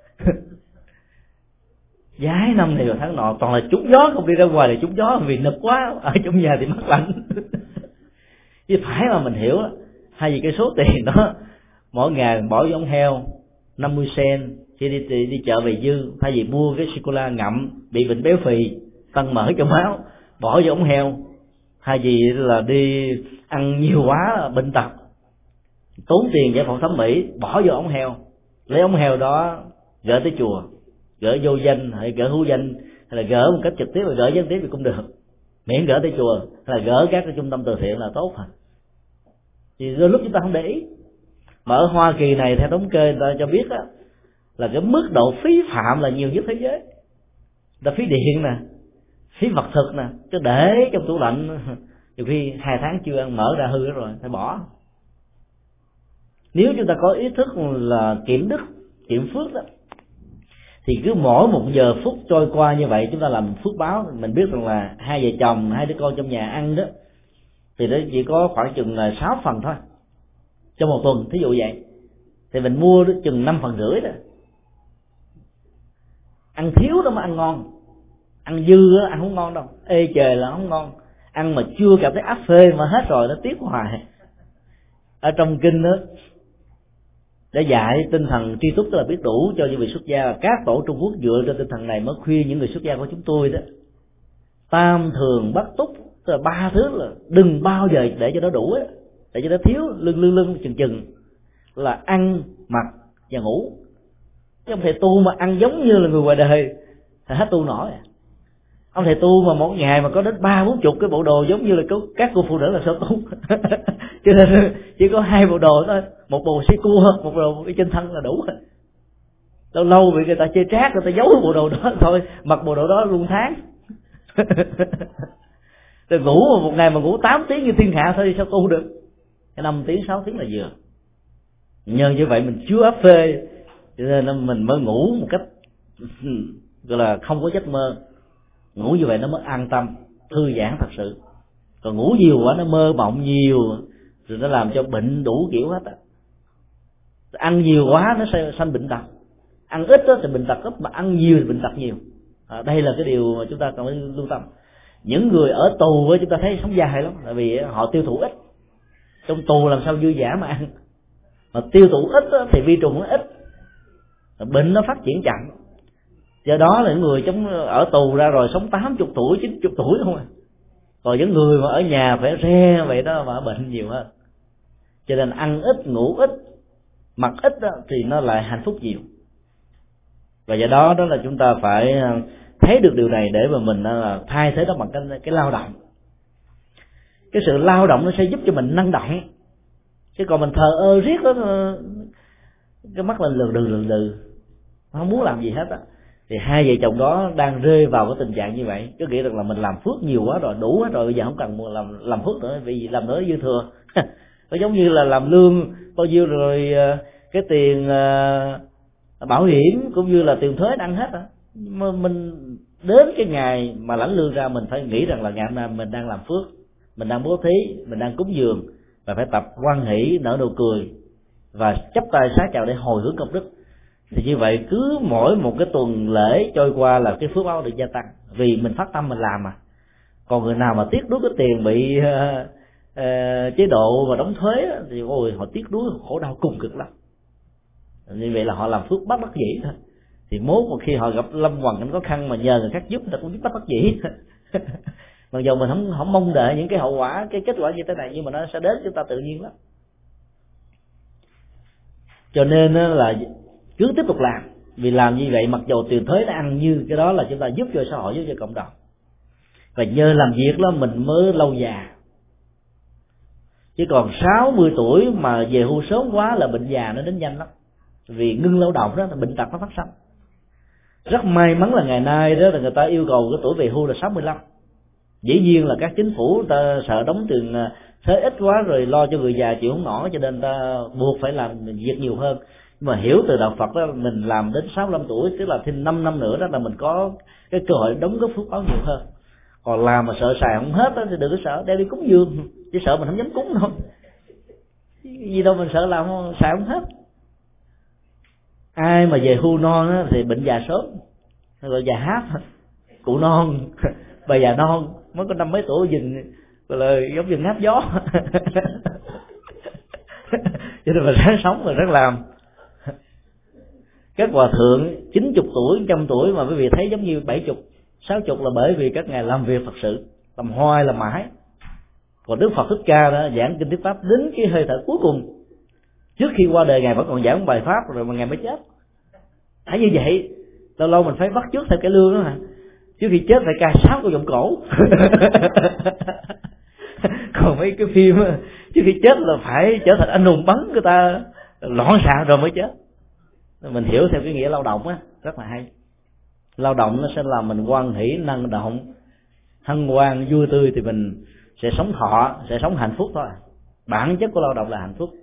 Giái năm này vào tháng nọ toàn là trúng gió, không đi ra ngoài là trúng gió vì nực quá, ở trong nhà thì mát lạnh. Chứ phải mà mình hiểu, hay vì cái số tiền đó mỗi ngày bỏ vô ống heo năm mươi cent khi đi, đi đi chợ về dư, thay vì mua cái sô cô la ngậm bị bệnh béo phì tăng mỡ trong máu bỏ vô ống heo, hay vì là đi ăn nhiều quá bệnh tật tốn tiền giải phẫu thẩm mỹ bỏ vô ống heo, lấy ống heo đó gửi tới chùa, gửi vô danh hay gửi hữu danh, hay là gửi một cách trực tiếp và gửi gián tiếp thì cũng được, miễn gửi tới chùa hay là gửi các cái trung tâm từ thiện là tốt rồi. Thì đôi lúc chúng ta không để ý, mà ở Hoa Kỳ này theo thống kê người ta cho biết á, là cái mức độ phí phạm là nhiều nhất thế giới. Là phí điện nè, phí vật thực nè, chứ để trong tủ lạnh nhiều khi hai tháng chưa ăn mở ra hư rồi phải bỏ. Nếu chúng ta có ý thức là kiệm đức, kiệm phước đó, thì cứ mỗi một giờ phút trôi qua như vậy chúng ta làm phước báo. Mình biết rằng là hai vợ chồng, hai đứa con trong nhà ăn đó thì nó chỉ có khoảng chừng là sáu phần thôi trong một tuần, thí dụ vậy, thì mình mua chừng năm phần rưỡi đó. Ăn thiếu đó mà ăn ngon, ăn dư á ăn không ngon đâu, ê chề là không ngon. Ăn mà chưa cảm thấy áp phê mà hết rồi nó tiếc hoài. Ở trong kinh đó để dạy tinh thần tri túc, tức là biết đủ cho những vị xuất gia, các tổ Trung Quốc dựa trên tinh thần này mới khuyên những người xuất gia của chúng tôi đó, tam thường bất túc, tức là ba thứ là đừng bao giờ để cho nó đủ á, để cho nó thiếu lưng lưng lưng chừng chừng, là ăn mặc và ngủ. Chứ ông thầy tu mà ăn giống như là người ngoài đời thì hết tu nổi. Ông thầy tu mà mỗi ngày mà có đến ba bốn chục cái bộ đồ giống như là các cô phụ nữ là sao tu. Cho nên chỉ có hai bộ đồ thôi, một bộ xi cua, một bộ cái trên thân là đủ. Lâu lâu bị người ta chê trát, người ta giấu bộ đồ đó thôi, mặc bộ đồ đó luôn tháng. Rồi ngủ mà một ngày mà ngủ tám tiếng như thiên hạ thôi thì sao tu được? Cái năm tiếng sáu tiếng là vừa. Nhờ như vậy mình chưa áp phê, cho nên mình mới ngủ một cách gọi là không có giấc mơ. Ngủ như vậy nó mới an tâm, thư giãn thật sự. Còn ngủ nhiều quá nó mơ mộng nhiều, rồi nó làm cho bệnh đủ kiểu hết á. Ăn nhiều quá nó sẽ sanh bệnh tật, ăn ít đó thì bệnh tật ít, mà ăn nhiều thì bệnh tật nhiều. À, đây là cái điều mà chúng ta cần phải lưu tâm. Những người ở tù với chúng ta thấy sống dài lắm, tại vì họ tiêu thụ ít. Trong tù làm sao dư dả mà ăn, mà tiêu thụ ít đó, thì vi trùng nó ít, bệnh nó phát triển chậm. Do đó là những người chống ở tù ra rồi sống tám mươi tuổi, chín mươi tuổi không à. Còn những người mà ở nhà phải re vậy đó mà bệnh nhiều hơn. Cho nên ăn ít, ngủ ít, mặc ít đó, thì nó lại hạnh phúc nhiều. Và do đó đó là chúng ta phải thấy được điều này để mà mình thay thế đó bằng cái, cái lao động. Cái sự lao động nó sẽ giúp cho mình năng động. Chứ còn mình thờ ơ riết đó, cái mắt lên lừ đừ lừ đừ, không muốn làm gì hết á, thì hai vợ chồng đó đang rơi vào cái tình trạng như vậy. Cứ nghĩ rằng là mình làm phước nhiều quá rồi, đủ hết rồi, bây giờ không cần làm làm phước nữa, vì làm nữa dư thừa. Nó giống như là làm lương bao nhiêu rồi cái tiền bảo hiểm cũng như là tiền thuế ăn hết á. Mà mình đến cái ngày mà lãnh lương ra, mình phải nghĩ rằng là ngày hôm nay mình đang làm phước, mình đang bố thí, mình đang cúng dường, và phải tập hoan hỷ, nở nụ cười và chắp tay sát chào để hồi hướng công đức. Thì như vậy cứ mỗi một cái tuần lễ trôi qua là cái phước báo được gia tăng, vì mình phát tâm mình làm mà. Còn người nào mà tiếc nuối cái tiền bị uh, uh, chế độ và đóng thuế đó, thì ôi họ tiếc nuối khổ đau cùng cực lắm. Như vậy là họ làm phước bất đắc dĩ thôi. Thì mốt một khi họ gặp lâm hoàn cảnh khó khăn mà nhờ người khác giúp, người ta cũng giúp bất đắc dĩ. Mặc dù mình không không mong đợi những cái hậu quả, cái kết quả như thế này, nhưng mà nó sẽ đến chúng ta tự nhiên lắm. Cho nên là cứ tiếp tục làm, vì làm như vậy mặc dù tiền thuế nó ăn như cái đó là chúng ta giúp cho xã hội, giúp cho cộng đồng, và nhờ làm việc đó mình mới lâu già. Chứ còn sáu mươi tuổi mà về hưu sớm quá là bệnh già nó đến nhanh lắm, vì ngưng lao động đó là bệnh tật nó phát sinh. Rất may mắn là ngày nay đó là người ta yêu cầu cái tuổi về hưu là sáu mươi lăm. Dĩ nhiên là các chính phủ người ta sợ đóng tiền thuế ít quá rồi lo cho người già chịu không nổi, cho nên ta buộc phải làm việc nhiều hơn. Nhưng mà hiểu từ đạo Phật đó, mình làm đến sáu mươi lăm tuổi, tức là thêm năm năm nữa đó là mình có cái cơ hội đóng góp phước báo nhiều hơn. Còn làm mà sợ xài không hết đó, thì đừng có sợ, đem đi cúng dường, chỉ sợ mình không dám cúng thôi. Gì đâu mình sợ làm không, xài không hết. Ai mà về hưu non á, thì bệnh già sớm, gọi già hát, cụ non, bà già non mới có năm mấy tuổi nhìn gọi là giống như ngáp gió. Cho nên mình ráng sống rồi ráng làm. Các hòa thượng chín chục tuổi, trăm tuổi mà quý vị thấy giống như bảy chục, sáu chục là bởi vì các ngài làm việc Phật sự, làm hoài làm mãi. Còn Đức Phật Thích Ca đó giảng kinh thuyết pháp đến cái hơi thở cuối cùng, trước khi qua đời ngài vẫn còn giảng bài pháp rồi mà ngài mới chết. Thấy như vậy, lâu lâu mình phải bắt chước theo cái lương đó mà. Trước khi chết phải cài sáu câu giọng cổ. Còn mấy cái phim trước khi chết là phải trở thành anh hùng bắn người ta loạn xạ rồi mới chết. Mình hiểu theo cái nghĩa lao động á, rất là hay. Lao động nó sẽ làm mình hoan hỷ, năng động, hân hoan, vui tươi, thì mình sẽ sống thọ, sẽ sống hạnh phúc thôi. Bản chất của lao động là hạnh phúc.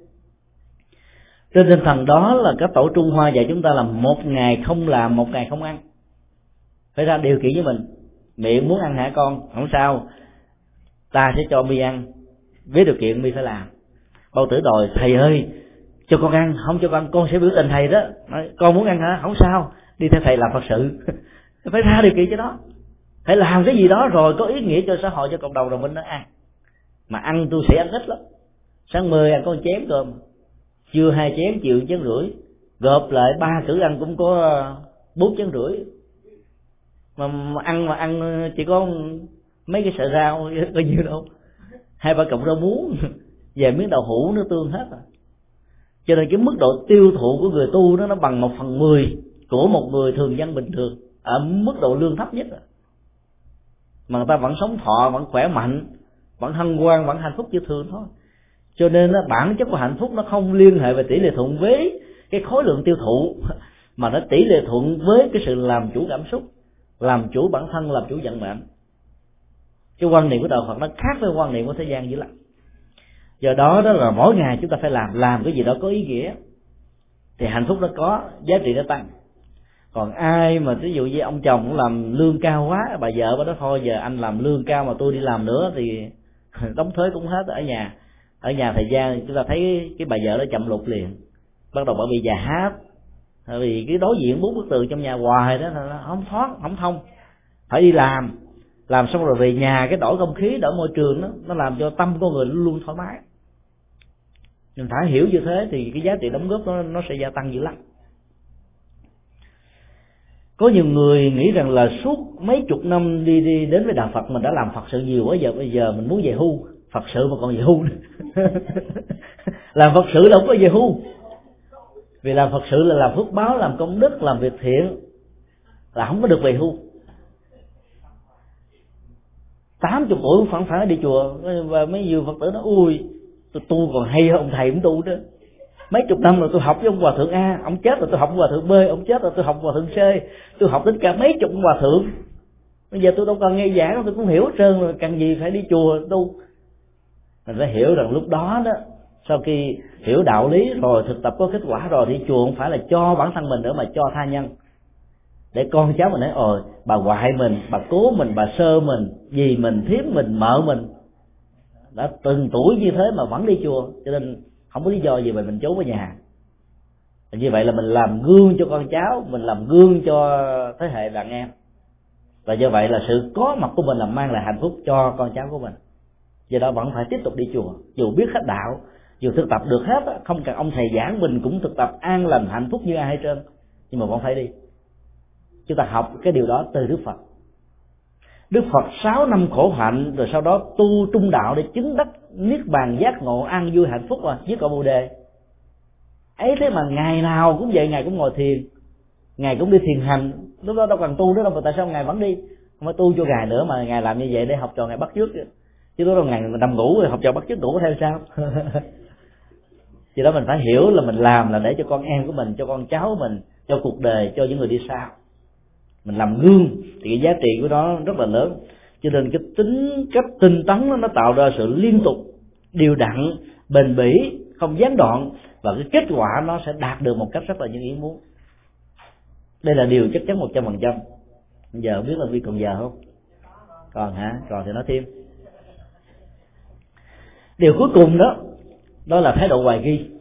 Trên tinh thần đó là các tổ Trung Hoa dạy chúng ta là một ngày không làm, một ngày không ăn. Phải ra điều kiện với mình, miệng muốn ăn hả con, không sao, ta sẽ cho mi ăn, với điều kiện mi phải làm. Bao tử đòi thầy ơi cho con ăn, không cho con ăn con sẽ biểu tình thầy đó. Nói, con muốn ăn hả, không sao, đi theo thầy làm Phật sự. Phải ra điều kiện cho đó, phải làm cái gì đó rồi có ý nghĩa cho xã hội, cho cộng đồng, rồi mình nó ăn. Mà ăn tôi sẽ ăn ít lắm, sáng mười ăn có một chén cơm, trưa hai chén, chiều chén rưỡi, gộp lại ba cử ăn cũng có bốn chén rưỡi. Mà, mà ăn mà ăn chỉ có mấy cái sợi rau có nhiêu đâu, hai ba cọng rau muống, về miếng đậu hũ nước tương hết rồi. Cho nên cái mức độ tiêu thụ của người tu đó nó bằng một phần mười của một người thường dân bình thường ở mức độ lương thấp nhất rồi. Mà người ta vẫn sống thọ, vẫn khỏe mạnh, vẫn hân hoan, vẫn hạnh phúc như thường thôi. Cho nên đó, bản chất của hạnh phúc nó không liên hệ về tỷ lệ thuận với cái khối lượng tiêu thụ, mà nó tỷ lệ thuận với cái sự làm chủ cảm xúc, làm chủ bản thân, làm chủ vận mệnh. Cái quan niệm của đạo Phật nó khác với quan niệm của thế gian dữ lắm. Do đó đó là mỗi ngày chúng ta phải làm làm cái gì đó có ý nghĩa, thì hạnh phúc nó có, giá trị nó tăng. Còn ai mà ví dụ như ông chồng cũng làm lương cao quá, bà vợ bà nói thôi giờ anh làm lương cao mà tôi đi làm nữa thì đóng thuế cũng hết ở nhà. Ở nhà thời gian chúng ta thấy cái bà vợ đó chậm lụt liền, bắt đầu bà bị già hát, vì cái đối diện bốn bức tường trong nhà hoài đó là không thoát, không thông, phải đi làm. Làm xong rồi về nhà, cái đổi không khí, đổi môi trường đó, nó làm cho tâm con người luôn luôn thoải mái. Mình phải hiểu như thế thì cái giá trị đóng góp nó, nó sẽ gia tăng dữ lắm. Có nhiều người nghĩ rằng là suốt mấy chục năm đi đi đến với đạo Phật mình đã làm Phật sự nhiều quá, giờ bây giờ mình muốn về hưu. Phật sự mà còn về hưu nữa. Làm Phật sự đâu có về hưu. Vì làm Phật sự là làm phước báo, làm công đức, làm việc thiện, là không có được về hưu. Tám chục tuổi phản phản đi chùa, và mấy nhiều Phật tử nói ui tôi tu còn hay hơn ông thầy cũng tu đó. Mấy chục năm rồi tôi học với ông hòa thượng A, ông chết rồi tôi học với hòa thượng B, ông chết rồi tôi học hòa thượng C, tôi học đến cả mấy chục hòa thượng. Bây giờ tôi đâu cần nghe giảng, tôi cũng hiểu hết trơn rồi, cần gì phải đi chùa tu. Mình phải hiểu rằng lúc đó đó, sau khi hiểu đạo lý rồi, thực tập có kết quả rồi, thì chùa không phải là cho bản thân mình nữa mà cho tha nhân. Để con cháu mình nói ồ bà ngoại mình, bà cố mình, bà sơ mình, dì mình, thím mình, mợ mình đã từng tuổi như thế mà vẫn đi chùa, cho nên không có lý do gì mà mình trốn ở nhà. Như vậy là mình làm gương cho con cháu, mình làm gương cho thế hệ đàn em, và do vậy là sự có mặt của mình là mang lại hạnh phúc cho con cháu của mình. Do đó vẫn phải tiếp tục đi chùa, dù biết hết đạo, dù thực tập được hết, không cần ông thầy giảng, mình cũng thực tập an lành hạnh phúc như ai hết trơn, nhưng mà vẫn phải đi. Chúng ta học cái điều đó từ Đức Phật. Đức Phật sáu năm khổ hạnh, rồi sau đó tu trung đạo để chứng đắc niết bàn giác ngộ an vui hạnh phúc mà với cội Bồ đề. Ấy thế mà ngày nào cũng vậy, ngày cũng ngồi thiền, ngày cũng đi thiền hành, lúc đó đâu cần tu nữa đâu, mà tại sao ngày vẫn đi? Không phải tu cho ngài nữa mà ngài làm như vậy để học trò ngài bắt chước chứ. Chứ lúc đó ngày nằm ngủ rồi học trò bắt chước ngủ theo sao? Vì đó mình phải hiểu là mình làm là để cho con em của mình, cho con cháu mình, cho cuộc đời, cho những người đi sau. mình làm gương thì cái giá trị của nó rất là lớn. Cho nên cái tính cách tinh tấn nó, nó tạo ra sự liên tục, đều đặn, bền bỉ, không gián đoạn, và cái kết quả nó sẽ đạt được một cách rất là như ý muốn. Đây là điều chắc chắn một trăm phần trăm. Giờ không biết là Vi còn giờ không? Còn hả? Còn thì nói thêm. Điều cuối cùng đó, đó là thái độ hoài nghi.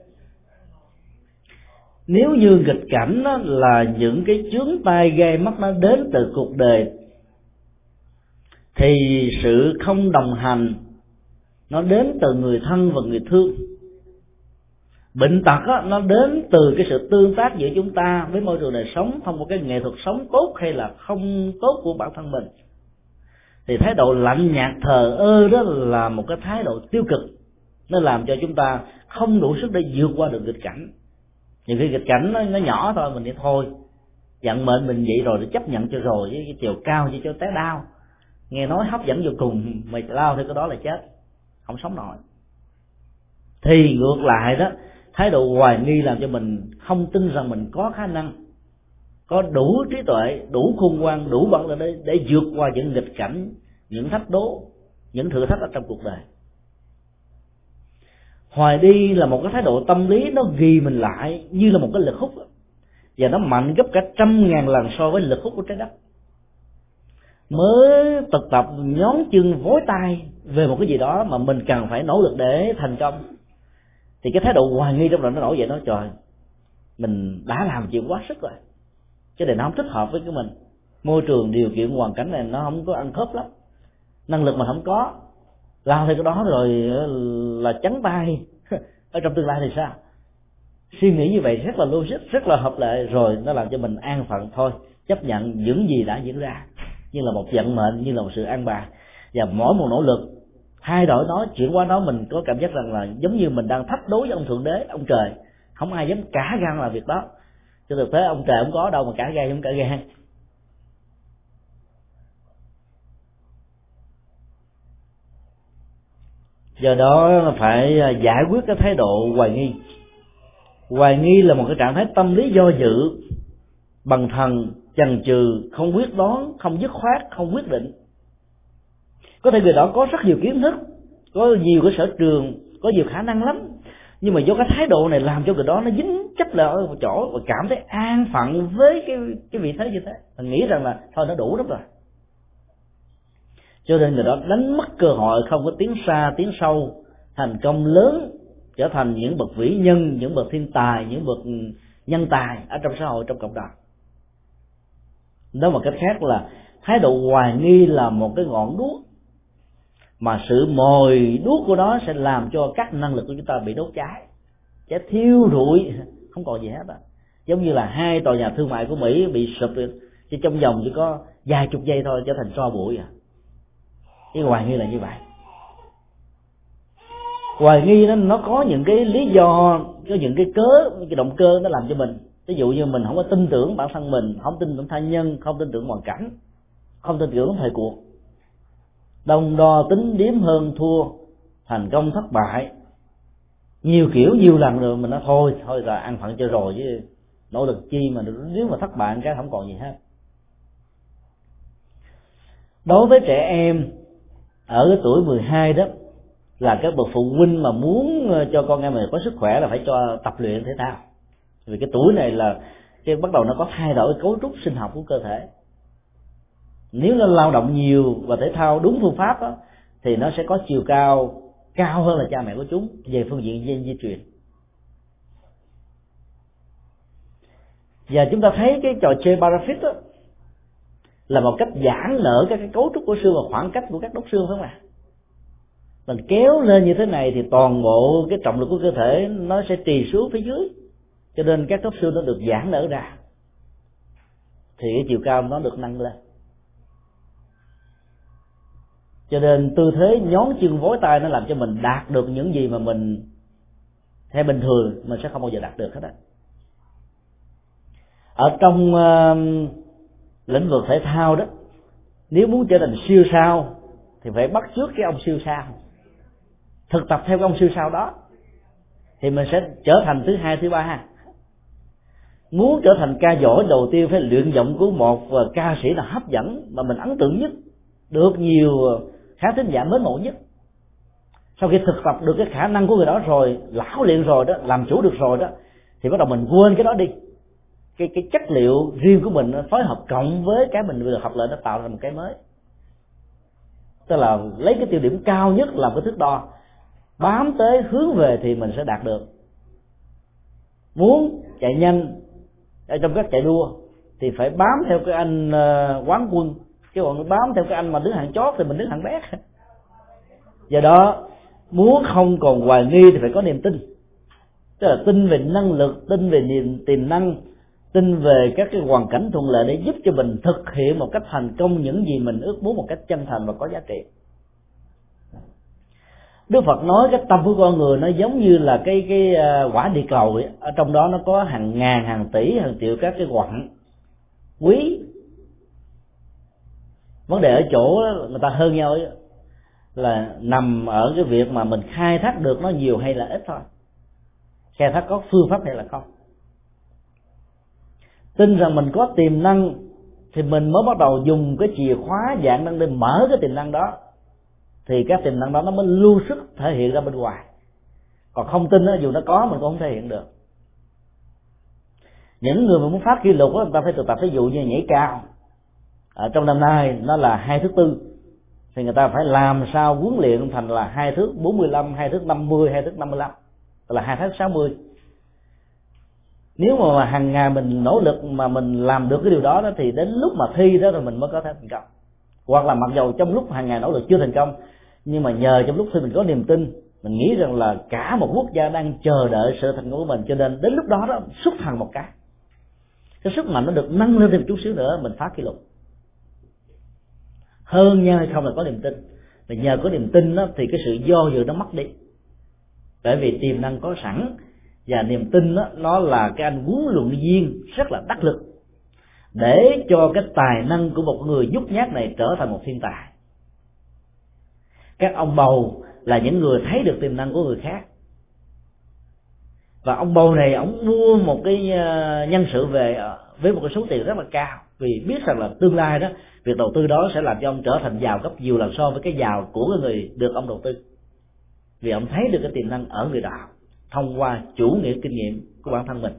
Nếu như nghịch cảnh đó là những cái chướng tai gai mắt nó đến từ cuộc đời, thì sự không đồng hành nó đến từ người thân và người thương. Bệnh tật á, nó đến từ cái sự tương tác giữa chúng ta với môi trường đời sống, thông qua cái nghệ thuật sống tốt hay là không tốt của bản thân mình. Thì thái độ lạnh nhạt thờ ơ đó là một cái thái độ tiêu cực, nó làm cho chúng ta không đủ sức để vượt qua được nghịch cảnh. Nhiều khi nghịch cảnh nó, nó nhỏ thôi, mình nghĩ thôi vận mệnh mình vậy rồi, để chấp nhận cho rồi, với cái chiều cao chỉ cho té đau, nghe nói hấp dẫn vô cùng, mày lao theo cái đó là chết, không sống nổi. Thì ngược lại đó, thái độ hoài nghi làm cho mình không tin rằng mình có khả năng, có đủ trí tuệ, đủ khôn ngoan, đủ bản lĩnh để, để vượt qua những nghịch cảnh, những thách đố, những thử thách ở trong cuộc đời. Hoài nghi là một cái thái độ tâm lý, nó ghi mình lại như là một cái lực hút, và nó mạnh gấp cả trăm ngàn lần so với lực hút của trái đất. Mới thực tập nhón chân vối tay về một cái gì đó mà mình cần phải nỗ lực để thành công, thì cái thái độ hoài nghi trong lòng nó nổi dậy, nói trời, mình đã làm chuyện quá sức rồi, cái này nó không thích hợp với cái mình, môi trường điều kiện hoàn cảnh này nó không có ăn khớp lắm, năng lực mà không có, lao theo cái đó rồi là trắng tay ở trong tương lai thì sao? Suy nghĩ như vậy rất là logic, rất là hợp lệ, rồi nó làm cho mình an phận thôi, chấp nhận những gì đã diễn ra như là một vận mệnh, như là một sự an bài. Và mỗi một nỗ lực thay đổi nó, chuyển qua nó, mình có cảm giác rằng là giống như mình đang thách đố với ông thượng đế, ông trời, không ai dám cả gan làm việc đó. Chứ thực tế ông trời không có đâu mà cả gan không cả gan. Do đó phải giải quyết cái thái độ hoài nghi. Hoài nghi là một cái trạng thái tâm lý do dự, bằng thần, chần chừ, không quyết đoán, không dứt khoát, không quyết định. Có thể người đó có rất nhiều kiến thức, có nhiều cái sở trường, có nhiều khả năng lắm, nhưng mà do cái thái độ này làm cho người đó nó dính chấp lại ở một chỗ và cảm thấy an phận với cái cái vị thế như thế, và nghĩ rằng là thôi nó đủ lắm rồi. Cho nên người đó đánh mất cơ hội, không có tiến xa tiến sâu, thành công lớn, trở thành những bậc vĩ nhân, những bậc thiên tài, những bậc nhân tài ở trong xã hội, trong cộng đồng. Nói một cách khác là thái độ hoài nghi là một cái ngọn đuốc, mà sự mồi đuốc của nó sẽ làm cho các năng lực của chúng ta bị đốt cháy, sẽ thiêu rụi, không còn gì hết á. Giống như là hai tòa nhà thương mại của Mỹ bị sụp, chỉ trong vòng chỉ có vài chục giây thôi trở thành tro bụi à. Cái hoài nghi là như vậy. Hoài nghi nó nó có những cái lý do, có những cái cớ, những cái động cơ nó làm cho mình. Ví dụ như mình không có tin tưởng bản thân mình, không tin tưởng tha nhân, không tin tưởng hoàn cảnh, không tin tưởng thời cuộc, đong đo tính điếm hơn thua, thành công thất bại, nhiều kiểu nhiều lần rồi mình nói thôi thôi là ăn phận cho rồi, chứ nỗ lực chi mà nếu mà thất bại cái không còn gì hết. Đối với trẻ em ở cái tuổi mười hai đó, là các bậc phụ huynh mà muốn cho con em mình có sức khỏe là phải cho tập luyện thể thao. Vì cái tuổi này là cái bắt đầu nó có thay đổi cấu trúc sinh học của cơ thể. Nếu nó lao động nhiều và thể thao đúng phương pháp đó, thì nó sẽ có chiều cao cao hơn là cha mẹ của chúng về phương diện gen di truyền. Và chúng ta thấy cái trò chơi parafit đó là một cách giãn nở các cái cấu trúc của xương và khoảng cách của các đốt xương, phải không ạ? Mình kéo lên như thế này thì toàn bộ cái trọng lực của cơ thể nó sẽ trì xuống phía dưới, cho nên các đốt xương nó được giãn nở ra, thì cái chiều cao nó được nâng lên. Cho nên tư thế nhón chân vối tay nó làm cho mình đạt được những gì mà mình theo bình thường mình sẽ không bao giờ đạt được hết á. Ở trong uh, lĩnh vực thể thao đó, nếu muốn trở thành siêu sao thì phải bắt chước cái ông siêu sao, thực tập theo cái ông siêu sao đó thì mình sẽ trở thành thứ hai thứ ba. Muốn trở thành ca giỏi, đầu tiên phải luyện giọng của một ca sĩ là hấp dẫn mà mình ấn tượng nhất, được nhiều khán thính giả mến mộ nhất. Sau khi thực tập được cái khả năng của người đó rồi, lão luyện rồi đó, làm chủ được rồi đó, thì bắt đầu mình quên cái đó đi. Cái cái chất liệu riêng của mình phối hợp cộng với cái mình vừa học lại, nó tạo ra một cái mới. Tức là lấy cái tiêu điểm cao nhất làm cái thước đo, bám tới hướng về thì mình sẽ đạt được. Muốn chạy nhanh ở trong các chạy đua thì phải bám theo cái anh uh, quán quân, chứ còn bám theo cái anh mà đứng hạng chót thì mình đứng hạng bét. Do đó muốn không còn hoài nghi thì phải có niềm tin, tức là tin về năng lực, tin về niềm tiềm năng, tin về các cái hoàn cảnh thuận lợi để giúp cho mình thực hiện một cách thành công những gì mình ước muốn một cách chân thành và có giá trị. Đức Phật nói cái tâm của con người nó giống như là cái cái quả địa cầu ấy. Ở trong đó nó có hàng ngàn, hàng tỷ, hàng triệu các cái quặng quý. Vấn đề ở chỗ người ta hơn nhau ấy, là nằm ở cái việc mà mình khai thác được nó nhiều hay là ít thôi, khai thác có phương pháp hay là không. Tin rằng mình có tiềm năng thì mình mới bắt đầu dùng cái chìa khóa dạng năng để mở cái tiềm năng đó, thì các tiềm năng đó nó mới lưu sức thể hiện ra bên ngoài. Còn không tin đó, dù nó có mình cũng không thể hiện được. Những người mà muốn phát kỷ lục đó, người ta phải thực tập, ví dụ như nhảy cao. Ở trong năm nay nó là hai thước tư, thì người ta phải làm sao huấn luyện thành là hai thước bốn mươi lăm, hai thước năm mươi, hai thước năm mươi lăm, tức là hai thước sáu mươi. Nếu mà hàng ngày mình nỗ lực mà mình làm được cái điều đó, đó thì đến lúc mà thi đó rồi mình mới có thể thành công. Hoặc là mặc dầu trong lúc hàng ngày nỗ lực chưa thành công, nhưng mà nhờ trong lúc thi mình có niềm tin, mình nghĩ rằng là cả một quốc gia đang chờ đợi sự thành công của mình, cho nên đến lúc đó đó xuất thần một cái, cái sức mạnh nó được nâng lên thêm chút xíu nữa, mình phá kỷ lục. Hơn nhau hay không là có niềm tin, và nhờ có niềm tin đó, thì cái sự do dự nó mất đi, bởi vì tiềm năng có sẵn. Và niềm tin đó, nó là cái anh huấn luyện viên rất là đắc lực để cho cái tài năng của một người nhút nhát này trở thành một thiên tài. Các ông bầu là những người thấy được tiềm năng của người khác, và ông bầu này ông mua một cái nhân sự về với một cái số tiền rất là cao, vì biết rằng là tương lai đó việc đầu tư đó sẽ làm cho ông trở thành giàu gấp nhiều lần so với cái giàu của cái người được ông đầu tư, vì ông thấy được cái tiềm năng ở người đó thông qua chủ nghĩa kinh nghiệm của bản thân mình.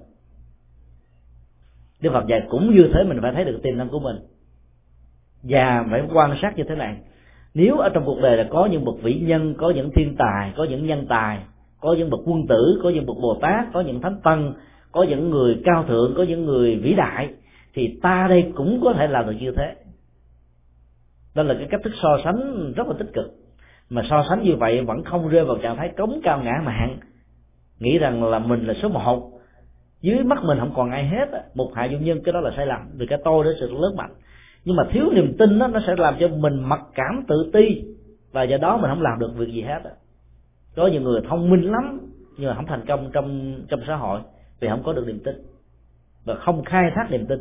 Đức Phật dạy cũng như thế, mình phải thấy được tiềm năng của mình và phải quan sát như thế này. Nếu ở trong cuộc đời là có những bậc vĩ nhân, có những thiên tài, có những nhân tài, có những bậc quân tử, có những bậc Bồ Tát, có những thánh tăng, có những người cao thượng, có những người vĩ đại, thì ta đây cũng có thể làm được như thế. Đó là cái cách thức so sánh rất là tích cực. Mà so sánh như vậy vẫn không rơi vào trạng thái cống cao ngã mạn, nghĩ rằng là mình là số một, dưới mắt mình không còn ai hết, một hạ dụng nhân. Cái đó là sai lầm, vì cái tôi đó sự lớn mạnh. Nhưng mà thiếu niềm tin đó, nó sẽ làm cho mình mặc cảm tự ti, và do đó mình không làm được việc gì hết. Có nhiều người thông minh lắm nhưng mà không thành công trong trong xã hội vì không có được niềm tin và không khai thác niềm tin.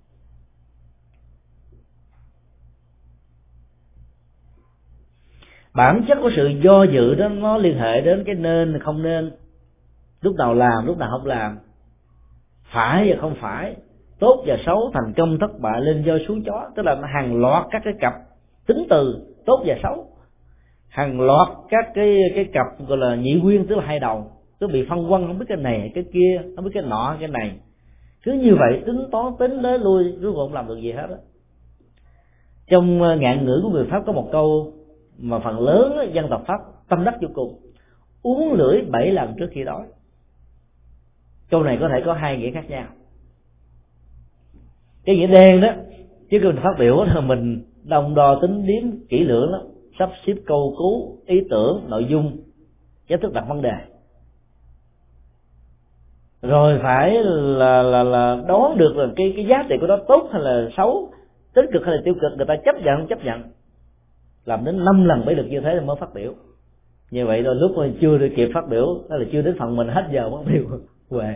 Bản chất của sự do dự đó nó liên hệ đến cái nên không nên, lúc nào làm lúc nào không làm, phải và không phải, tốt và xấu, thành công thất bại, lên voi xuống chó. Tức là hàng loạt các cái cặp tính từ tốt và xấu, hàng loạt các cái cái cặp gọi là nhị nguyên, tức là hai đầu, cứ bị phân vân, không biết cái này cái kia, không biết cái nọ cái này, cứ như vậy tính toán tính tới lui, cuối cùng không làm được gì hết đó. Trong ngạn ngữ của người Pháp có một câu mà phần lớn dân tộc Pháp tâm đắc vô cùng: uống lưỡi bảy lần trước khi đói. Câu này có thể có hai nghĩa khác nhau. Cái nghĩa đen đó, chứ khi mình phát biểu là mình đong đo tính điếm kỹ lưỡng lắm, sắp xếp câu cú, ý tưởng, nội dung, cách thức đặt vấn đề, rồi phải là là là đoán được là cái cái giá trị của nó tốt hay là xấu, tích cực hay là tiêu cực, người ta chấp nhận không chấp nhận. Làm đến năm lần bảy lượt như thế thì mới phát biểu. Như vậy rồi lúc mà chưa được kịp phát biểu, đó là chưa đến phần mình, hết giờ phát biểu về.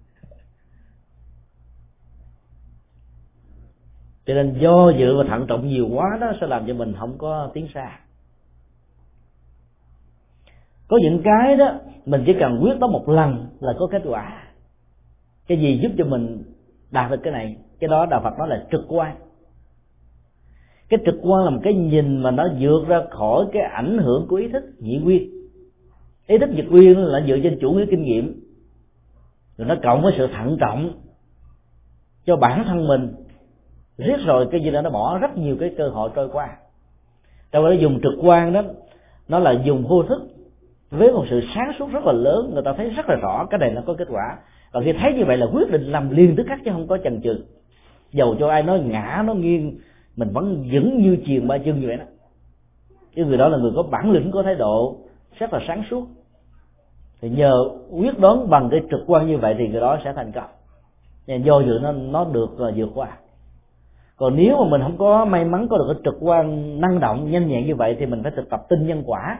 Cho nên do dự và thận trọng nhiều quá đó sẽ làm cho mình không có tiến xa. Có những cái đó mình chỉ cần quyết đó một lần là có kết quả. Cái gì giúp cho mình đạt được cái này. Cái đó đạo Phật nói là trực quan. Cái trực quan là một cái nhìn mà nó vượt ra khỏi cái ảnh hưởng của ý thức nhị nguyên. Ý thức nhị nguyên là dựa trên chủ nghĩa kinh nghiệm, rồi nó cộng với sự thận trọng cho bản thân mình, riết rồi cái gì đó nó bỏ rất nhiều cái cơ hội trôi qua. Trong đó dùng trực quan đó, nó là dùng vô thức với một sự sáng suốt rất là lớn, người ta thấy rất là rõ cái này nó có kết quả, và khi thấy như vậy là quyết định làm liền tức khắc chứ không có chần chừ. Dầu cho ai nói ngã nó nghiêng, mình vẫn vững như chuyền ba chân như vậy đó. Cái người đó là người có bản lĩnh, có thái độ rất là sáng suốt. Thì nhờ quyết đoán bằng cái trực quan như vậy thì người đó sẽ thành công. Nhưng do dự nó nó được vượt qua. Còn nếu mà mình không có may mắn có được cái trực quan năng động nhanh nhẹn như vậy thì mình phải thực tập tin nhân quả.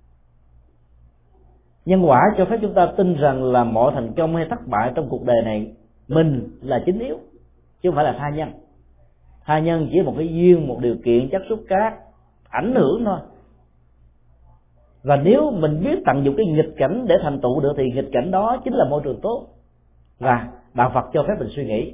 Nhân quả cho phép chúng ta tin rằng là mọi thành công hay thất bại trong cuộc đời này mình là chính yếu, chứ không phải là tha nhân. Tha nhân chỉ là một cái duyên, một điều kiện chất xúc tác ảnh hưởng thôi. Và nếu mình biết tận dụng cái nghịch cảnh để thành tựu được thì nghịch cảnh đó chính là môi trường tốt. Và đạo Phật cho phép mình suy nghĩ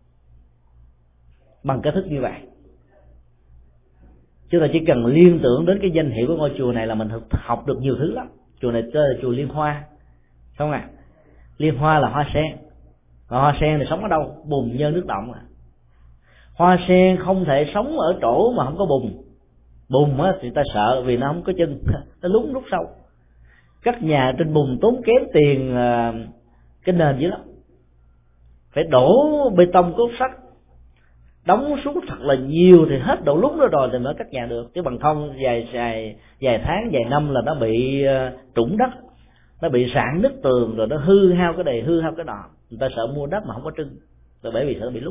bằng cái thức như vậy. Chúng ta chỉ cần liên tưởng đến cái danh hiệu của ngôi chùa này là mình học được nhiều thứ lắm. Chùa này tên là chùa Liên Hoa, không ạ? À? Liên Hoa là hoa sen. Và hoa sen thì sống ở đâu? Bùn nhơ nước động à. Hoa sen không thể sống ở chỗ mà không có bùn. Bùn á thì ta sợ vì nó không có chân, nó lún rút sâu. Các nhà trên bùn tốn kém tiền cái nền dữ lắm, phải đổ bê tông cốt sắt, đóng xuống thật là nhiều thì hết độ lún đó rồi thì mới cắt nhà được. Chứ bằng không vài vài vài tháng vài năm là nó bị trũng đất, nó bị rạn nứt tường, rồi nó hư hao cái này hư hao cái nọ. Người ta sợ mua đất mà không có trưng, là bởi vì sợ bị lún.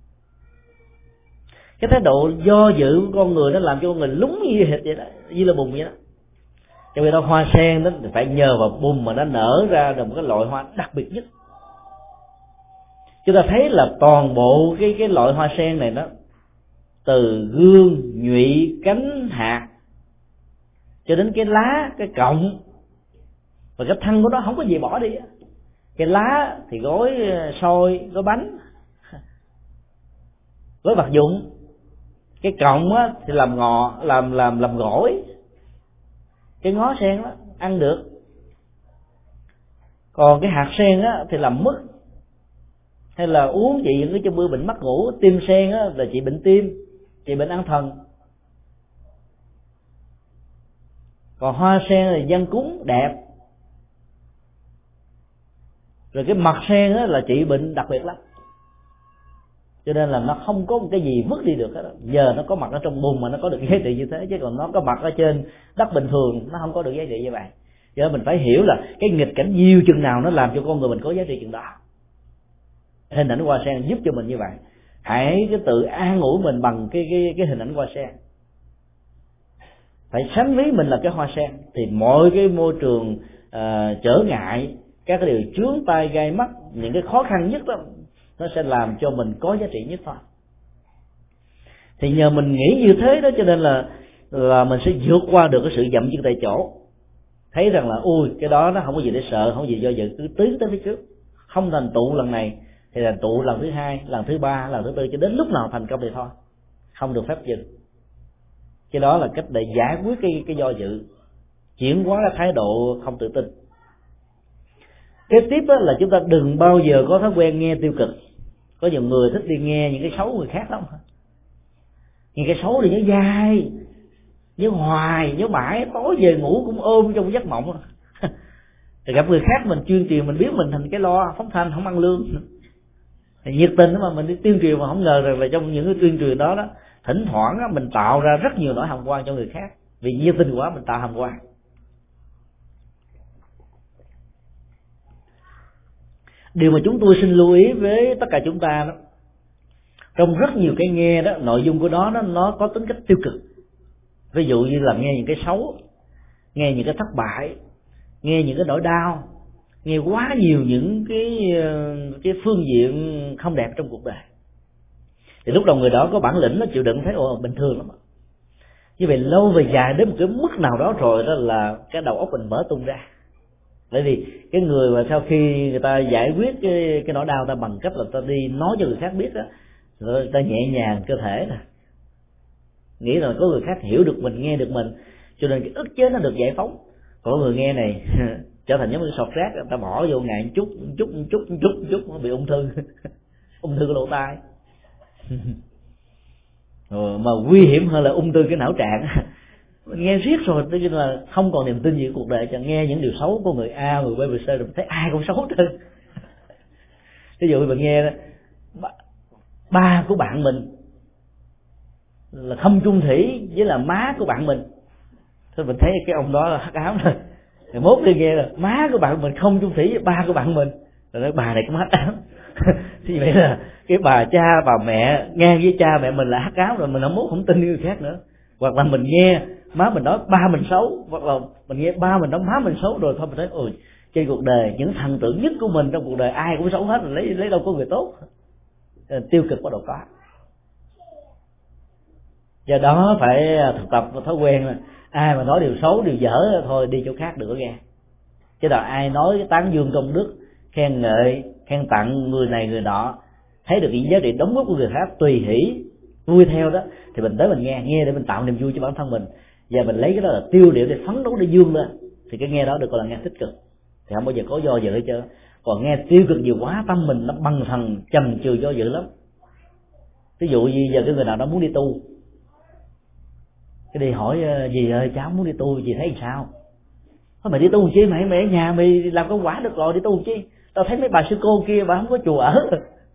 Cái thái độ do dự của con người nó làm cho con người lún như hệt vậy đó, như là bùn vậy đó. Cho nên đó hoa sen đó phải nhờ vào bùn mà nó nở ra được một cái loại hoa đặc biệt nhất. Chúng ta thấy là toàn bộ cái cái loại hoa sen này đó, từ gương, nhụy, cánh, hạt cho đến cái lá, cái cọng và cái thân của nó không có gì bỏ đi. Cái lá thì gói xôi, gói bánh, gói vật dụng. Cái cọng á thì làm ngọ, làm làm làm gỏi. Cái ngó sen đó ăn được. Còn cái hạt sen á thì làm mứt, hay là uống trị những cái trong bữa bệnh mất ngủ. Tim sen á là trị bệnh tim, trị bệnh an thần. Còn hoa sen là dân cúng đẹp. Rồi cái mặt sen á là trị bệnh đặc biệt lắm. Cho nên là nó không có một cái gì vứt đi được hết đó. Giờ nó có mặt ở trong bùn mà nó có được giá trị như thế, chứ còn nó có mặt ở trên đất bình thường nó không có được giá trị như vậy. Cho nên mình phải hiểu là cái nghịch cảnh nhiều chừng nào nó làm cho con người mình có giá trị chừng đó. Hình ảnh hoa sen giúp cho mình như vậy. Hãy cái tự an ủi mình bằng cái cái cái hình ảnh hoa sen. Phải sánh ví mình là cái hoa sen thì mọi cái môi trường uh, trở ngại, các cái điều chướng tai gai mắt, những cái khó khăn nhất đó, nó sẽ làm cho mình có giá trị nhất thôi. Thì nhờ mình nghĩ như thế đó cho nên là là mình sẽ vượt qua được cái sự dậm chân tại chỗ. Thấy rằng là ui cái đó nó không có gì để sợ, không có gì do dự, cứ tiến tới phía trước. Không thành tựu lần này thì thành tựu lần thứ hai, lần thứ ba, lần thứ tư, cho đến lúc nào thành công thì thôi, không được phép dừng. Cái đó là cách để giải quyết cái cái do dự, chuyển hóa cái thái độ không tự tin. Cái tiếp đó là chúng ta đừng bao giờ có thói quen nghe tiêu cực. Có nhiều người thích đi nghe những cái xấu người khác lắm. Nghe cái xấu thì nhớ dài, nhớ hoài, nhớ mãi, tối về ngủ cũng ôm trong giấc mộng. Thì gặp người khác mình tuyên truyền, mình biết mình thành cái lo phóng thanh không ăn lương. Thì nhiệt tình mà mình đi tuyên truyền mà không ngờ rằng là trong những cái tuyên truyền đó đó, thỉnh thoảng đó, mình tạo ra rất nhiều nỗi hàm quan cho người khác. Vì nhiệt tình quá mình tạo hàm quan. Điều mà chúng tôi xin lưu ý với tất cả chúng ta đó, trong rất nhiều cái nghe đó, nội dung của nó, nó nó có tính cách tiêu cực. Ví dụ như là nghe những cái xấu, nghe những cái thất bại, nghe những cái nỗi đau, nghe quá nhiều những cái cái phương diện không đẹp trong cuộc đời. Thì lúc đầu người đó có bản lĩnh nó chịu đựng thấy ồ bình thường lắm. Như vậy lâu về dài đến một cái mức nào đó rồi đó là cái đầu óc mình mở tung ra. Bởi vì cái người mà sau khi người ta giải quyết cái cái nỗi đau ta bằng cách là ta đi nói cho người khác biết đó, người ta nhẹ nhàng cơ thể nè, nghĩ là có người khác hiểu được mình, nghe được mình, cho nên cái ức chế nó được giải phóng. Còn người nghe này trở thành giống như sọt rác, người ta bỏ vô ngày một chút một chút một chút một chút một chút nó bị ung thư ung thư cái lỗ tai. Rồi mà nguy hiểm hơn là ung thư cái não trạng. Nghe riết rồi tức là không còn niềm tin gì cuộc đời, cho nghe những điều xấu của người A, người B, người C, rồi thấy ai cũng xấu hết. Ví dụ mình nghe ba của bạn mình là không chung thủy với là má của bạn mình, thôi mình thấy cái ông đó là hắc ám rồi. Rồi mốt đi nghe là má của bạn mình không chung thủy với ba của bạn mình, rồi nói bà này cũng hắc ám. Thì vậy là cái bà cha bà mẹ ngang với cha mẹ mình là hắc ám rồi, mình không mốt không tin người khác nữa. Hoặc là mình nghe má mình nói ba mình xấu, hoặc là mình nghe ba mình nói má mình xấu, rồi thôi mình thấy ôi trên cuộc đời những thần tượng nhất của mình trong cuộc đời ai cũng xấu hết, rồi lấy lấy đâu có người tốt. Tiêu cực bắt đầu có. Do đó phải thực tập thói quen là ai mà nói điều xấu điều dở thôi đi chỗ khác đừng có nghe. Chứ là ai nói tán dương công đức, khen ngợi, khen tặng người này người nọ, thấy được những giá trị đóng góp của người khác, tùy hỷ vui theo đó, thì mình tới mình nghe nghe để mình tạo niềm vui cho bản thân mình, và mình lấy cái đó là tiêu điểm để phấn đấu để dương lên, thì cái nghe đó được gọi là nghe tích cực, thì không bao giờ có do dự hết trơn. Còn nghe tiêu cực nhiều quá tâm mình nó bần thần chần chừ do dự lắm. Ví dụ như giờ cái người nào đó muốn đi tu, cái đi hỏi dì ơi cháu muốn đi tu, dì thấy sao? Thôi mày đi tu chi, mày mày ở nhà mày làm công quả được rồi, đi tu chi? Tao thấy mấy bà sư cô kia bà không có chùa ở,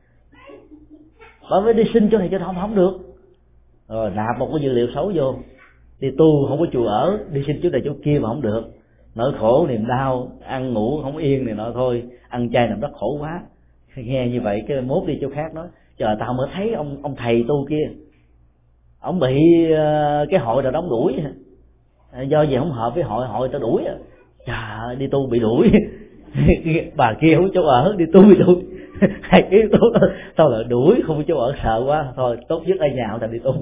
bà mới đi xin chỗ này chỗ đó không được, rồi nạp một cái dữ liệu xấu vô, đi tu không có chùa ở, đi xin chỗ này chỗ kia mà không được, nỗi khổ niềm đau, ăn ngủ không yên này nọ, thôi ăn chay nằm đất khổ quá. Nghe như vậy cái mốt đi chỗ khác nói trời tao mới thấy ông ông thầy tu kia ông bị uh, cái hội nào đó ông đuổi, do gì không hợp với hội, hội tao đuổi. Trời ơi, đi tu bị đuổi. Bà kia không chỗ ở, đi tu bị đuổi. Hai cái tu tao là đuổi không có chỗ ở sợ quá, thôi tốt nhất ở nhà thành đi tu.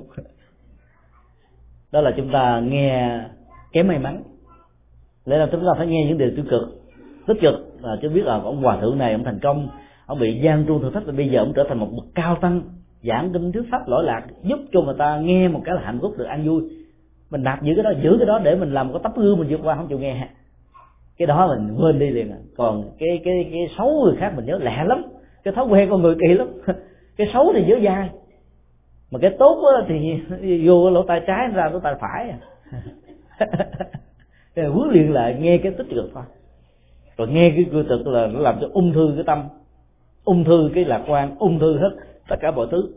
Đó là chúng ta nghe kém may mắn. Lẽ là chúng ta phải nghe những điều tiêu cực. Tích cực là chứ biết là ông hòa thượng này ông thành công, ông bị gian truân thử thách, và bây giờ ông trở thành một bậc cao tăng, giảng kinh thuyết pháp lỗi lạc, giúp cho người ta nghe một cái là hạnh phúc được an vui. Mình nạp giữ cái đó, giữ cái đó để mình làm một cái tấm gương mình vượt qua, không chịu nghe cái đó mình quên đi liền. Còn cái cái cái xấu người khác mình nhớ lẹ lắm, cái thói quen con người kỳ lắm. Cái xấu thì nhớ dai, mà cái tốt thì vô lỗ tai trái ra lỗ tai phải. Huấn luyện lại nghe cái tích cực thôi, rồi nghe cái tiêu cực là nó làm cho ung thư cái tâm, ung thư cái lạc quan, ung thư hết tất cả mọi thứ.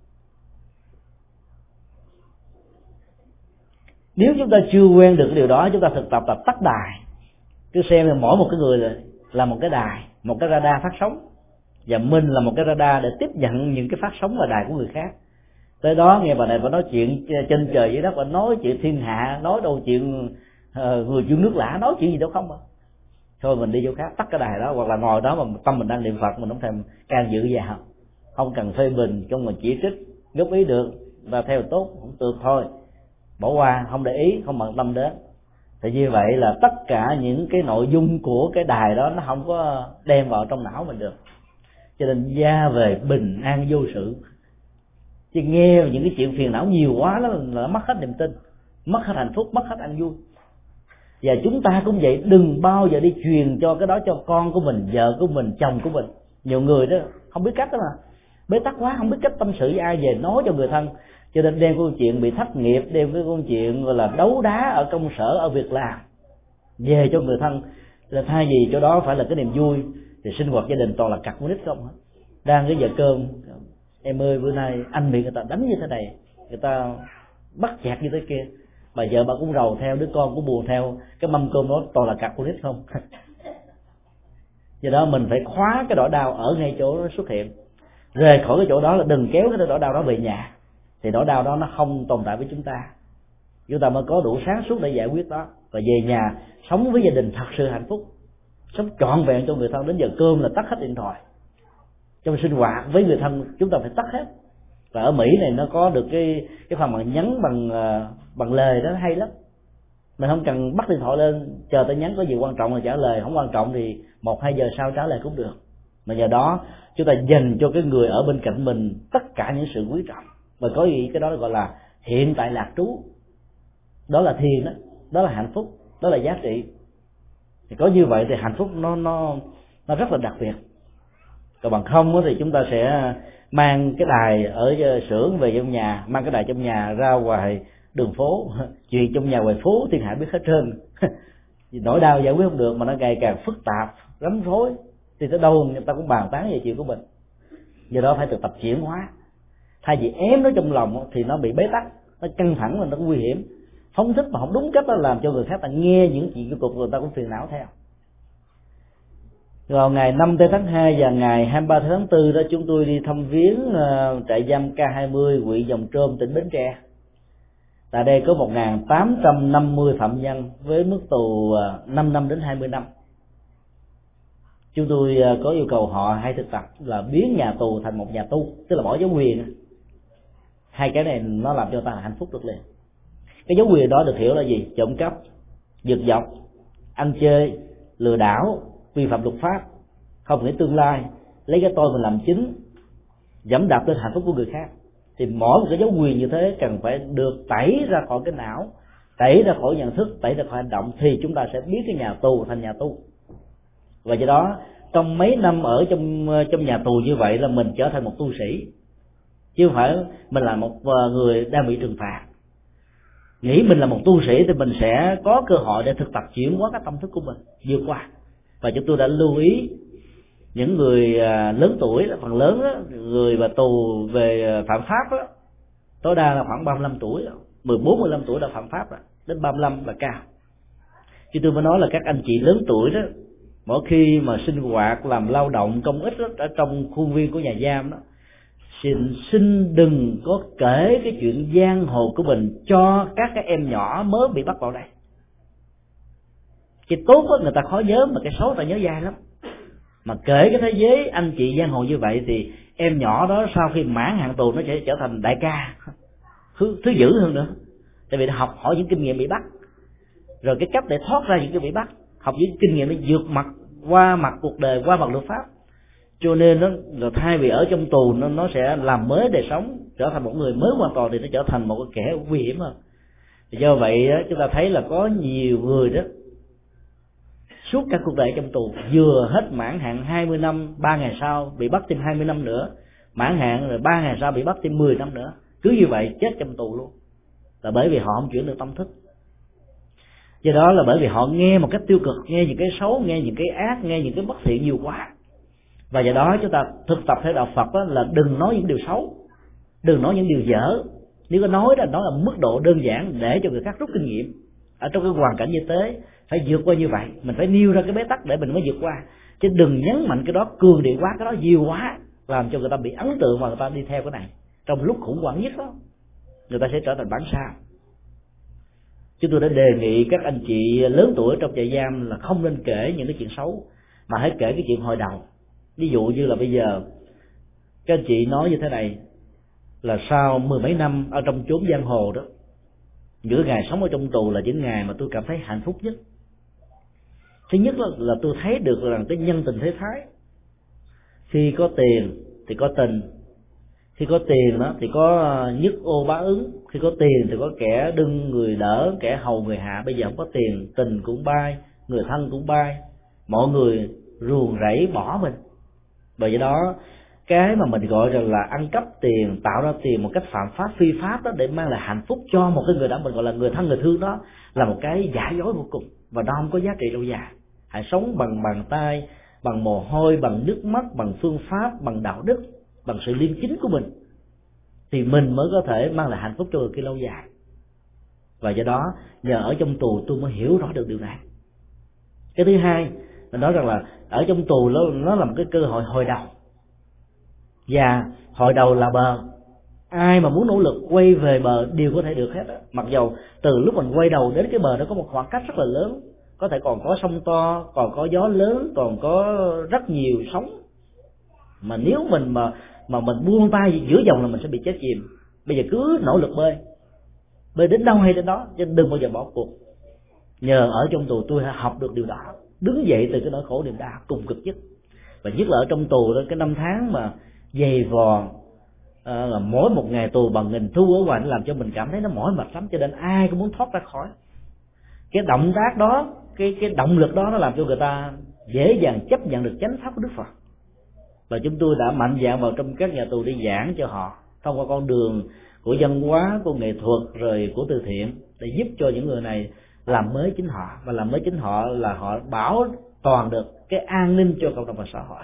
Nếu chúng ta chưa quen được cái điều đó, chúng ta thực tập tập tắt đài, cứ xem là mỗi một cái người là, là một cái đài, một cái radar phát sóng, và mình là một cái radar để tiếp nhận những cái phát sóng và đài của người khác. Tới đó nghe bà này bà nói chuyện trên trời dưới đất, bà nói chuyện thiên hạ, nói đâu chuyện uh, người chịu nước lã, nói chuyện gì đâu không à. Thôi mình đi vô khác, tắt cái đài đó, hoặc là ngồi đó mà tâm mình đang niệm Phật, mình không thèm can dự vào, không cần phê bình, không cần chỉ trích, góp ý được và theo tốt, không được thôi bỏ qua, không để ý, không bận tâm đến. Thì như vậy là tất cả những cái nội dung của cái đài đó nó không có đem vào trong não mình được. Cho nên ra về bình an vô sự. Chứ nghe những cái chuyện phiền não nhiều quá đó là mất hết niềm tin, mất hết hạnh phúc, mất hết an vui. Và chúng ta cũng vậy, đừng bao giờ đi truyền cho cái đó cho con của mình, vợ của mình, chồng của mình. Nhiều người đó không biết cách đó mà, bế tắc quá không biết cách tâm sự với ai về nói cho người thân, cho nên đem câu chuyện bị thất nghiệp, đem cái câu chuyện gọi là đấu đá ở công sở, ở việc làm về cho người thân. Là thay vì chỗ đó phải là cái niềm vui thì sinh hoạt gia đình toàn là cặp nít không hết. Đang cái giờ cơm, em ơi bữa nay anh bị người ta đánh như thế này, người ta bắt chẹt như thế kia, bà vợ bà cũng rầu theo, đứa con cũng buồn theo, cái mâm cơm đó toàn là cặp nít không. Do đó mình phải khóa cái nỗi đau ở ngay chỗ nó xuất hiện, rời khỏi cái chỗ đó, là đừng kéo cái nỗi đau đó về nhà, thì nỗi đau đó nó không tồn tại với chúng ta. Chúng ta mới có đủ sáng suốt để giải quyết đó, và về nhà sống với gia đình thật sự hạnh phúc, sống trọn vẹn cho người thân. Đến giờ cơm là tắt hết điện thoại, trong sinh hoạt với người thân chúng ta phải tắt hết. Và ở Mỹ này nó có được cái cái phần mà nhắn bằng bằng lời đó hay lắm, Mình không cần bắt điện thoại lên chờ tin nhắn có gì quan trọng là trả lời, không quan trọng thì một hai giờ sau trả lời cũng được. Mà nhờ đó chúng ta dành cho cái người ở bên cạnh mình tất cả những sự quý trọng, và có gì cái đó gọi là hiện tại lạc trú. Đó là thiền đó, đó là hạnh phúc, đó là giá trị. Thì có như vậy thì hạnh phúc nó nó nó rất là đặc biệt. Còn bằng không thì chúng ta sẽ mang cái đài ở xưởng về trong nhà, mang cái đài trong nhà ra ngoài đường phố, chuyện trong nhà ngoài phố thiên hạ biết hết trơn. Nỗi đau giải quyết không được mà nó ngày càng phức tạp, rắm rối, thì tới đâu người ta cũng bàn tán về chuyện của mình. Do đó phải thực tập chuyển hóa. Thay vì ém nó trong lòng thì nó bị bế tắc, nó căng thẳng và nó nguy hiểm. Phóng thích mà không đúng cách đó làm cho người khác ta nghe những chuyện của cuộc, người ta cũng phiền não theo. Vào ngày năm tây tháng hai và ngày hai mươi ba tháng tư đó, chúng tôi đi thăm viếng uh, trại giam K hai mươi huyện Giồng Trôm, tỉnh Bến Tre. Tại đây có một nghìn tám trăm năm mươi phạm nhân với mức tù uh, năm năm đến hai mươi năm. Chúng tôi uh, có yêu cầu họ hay thực tập là biến nhà tù thành một nhà tu, tức là bỏ dấu quyền. Hai cái này nó làm cho ta hạnh phúc được liền. Cái dấu quyền đó được hiểu là gì? Trộm cắp, giật dọc, ăn chơi, lừa đảo, vi phạm luật pháp, không nghĩ tương lai, lấy cái tôi mình làm chính, dẫm đạp lên hạnh phúc của người khác. Thì mỗi một cái dấu quyền như thế cần phải được tẩy ra khỏi cái não, tẩy ra khỏi nhận thức, tẩy ra khỏi hành động, thì chúng ta sẽ biến cái nhà tù thành nhà tu. Và do đó trong mấy năm ở trong trong nhà tù như vậy là mình trở thành một tu sĩ, chứ không phải mình là một người đang bị trừng phạt. Nghĩ mình là một tu sĩ thì mình sẽ có cơ hội để thực tập chuyển hóa cái tâm thức của mình, vượt qua. Và chúng tôi đã lưu ý những người lớn tuổi, phần lớn đó, người mà tù về phạm pháp đó, tối đa là khoảng ba mươi lăm tuổi, mười bốn mười lăm tuổi đã phạm pháp rồi, đến ba mươi lăm là cao. Chứ tôi mới nói là các anh chị lớn tuổi đó, mỗi khi mà sinh hoạt làm lao động công ích đó, ở trong khuôn viên của nhà giam đó, xin xin đừng có kể cái chuyện giang hồ của mình cho các cái em nhỏ mới bị bắt vào đây. Cái tốt đó, người ta khó nhớ, mà cái xấu ta nhớ dai lắm. Mà kể cái thế giới anh chị giang hồ như vậy thì em nhỏ đó sau khi mãn hạn tù nó sẽ trở thành đại ca, thứ, thứ dữ hơn nữa. Tại vì nó học hỏi những kinh nghiệm bị bắt, rồi cái cách để thoát ra những cái bị bắt, học những kinh nghiệm để vượt mặt qua mặt cuộc đời, qua mặt luật pháp. Cho nên nó là thay vì ở trong tù nó nó sẽ làm mới đời sống, trở thành một người mới hoàn toàn, thì nó trở thành một cái kẻ nguy hiểm hơn. Thì do vậy chúng ta thấy là có nhiều người đó suốt cả cuộc đời trong tù, vừa hết mãn hạn hai mươi năm, ba ngày sau bị bắt thêm hai mươi năm nữa, mãn hạn rồi ba ngày sau bị bắt thêm mười năm nữa, cứ như vậy chết trong tù luôn. Là bởi vì họ không chuyển được tâm thức. Do đó là bởi vì họ nghe một cách tiêu cực, nghe những cái xấu, nghe những cái ác, nghe những cái bất thiện nhiều quá. Và do đó chúng ta thực tập theo đạo Phật đó là đừng nói những điều xấu, đừng nói những điều dở. Nếu có nói đó, nói là mức độ đơn giản để cho người khác rút kinh nghiệm. Ở trong cái hoàn cảnh như thế phải vượt qua như vậy, mình phải nêu ra cái bế tắc để mình mới vượt qua, chứ đừng nhấn mạnh cái đó, cường điệu quá, cái đó nhiều quá, làm cho người ta bị ấn tượng và người ta đi theo cái này. Trong lúc khủng hoảng nhất đó, người ta sẽ trở thành bản sao. Chúng tôi đã đề nghị các anh chị lớn tuổi trong trại giam là không nên kể những cái chuyện xấu, mà hãy kể cái chuyện hồi đầu. Ví dụ như là bây giờ các anh chị nói như thế này, là sau mười mấy năm ở trong chốn giang hồ đó, những ngày sống ở trong tù là những ngày mà tôi cảm thấy hạnh phúc nhất. Thứ nhất là, là tôi thấy được là cái nhân tình thế thái. Khi có tiền thì có tình, khi có tiền đó thì có nhất ô bá ứng, khi có tiền thì có kẻ đưng người đỡ, kẻ hầu người hạ. Bây giờ không có tiền, tình cũng bay, người thân cũng bay, mọi người ruồng rẫy bỏ mình. Bởi vậy đó, cái mà mình gọi rằng là ăn cắp tiền, tạo ra tiền một cách phạm pháp phi pháp đó để mang lại hạnh phúc cho một cái người đã mình gọi là người thân người thương đó, là một cái giả dối vô cùng, và nó không có giá trị lâu dài. Hãy sống bằng bàn tay, bằng mồ hôi, bằng nước mắt, bằng phương pháp, bằng đạo đức, bằng sự liêm chính của mình, thì mình mới có thể mang lại hạnh phúc cho người kia lâu dài. Và do đó nhờ ở trong tù tôi mới hiểu rõ được điều này. Cái thứ hai, mình nói rằng là ở trong tù nó, nó là một cái cơ hội hồi đầu, và hồi đầu là bờ. Ai mà muốn nỗ lực quay về bờ đều có thể được hết đó. Mặc dầu từ lúc mình quay đầu đến cái bờ đó có một khoảng cách rất là lớn, có thể còn có sông to, còn có gió lớn, còn có rất nhiều sóng. Mà nếu mình mà mà mình buông tay giữa dòng là mình sẽ bị chết chìm. Bây giờ cứ nỗ lực bơi, bơi đến đâu hay đến đó, chứ đừng bao giờ bỏ cuộc. nhờ ở trong tù tôi đã học được điều đó, đứng dậy từ cái nỗi khổ niềm đau cùng cực nhất. Và nhất là ở trong tù đó, cái năm tháng mà dày vò, à, là mỗi một ngày tù bằng nghìn thu ở ngoài, nó làm cho mình cảm thấy nó mỏi mệt lắm, cho nên ai cũng muốn thoát ra khỏi. Cái động tác đó, cái cái động lực đó, nó làm cho người ta dễ dàng chấp nhận được chánh pháp của Đức Phật. Và chúng tôi đã mạnh dạn vào trong các nhà tù đi giảng cho họ thông qua con đường của văn hóa, của nghệ thuật, rồi của từ thiện, để giúp cho những người này làm mới chính họ. Và làm mới chính họ là họ bảo toàn được cái an ninh cho cộng đồng và xã hội.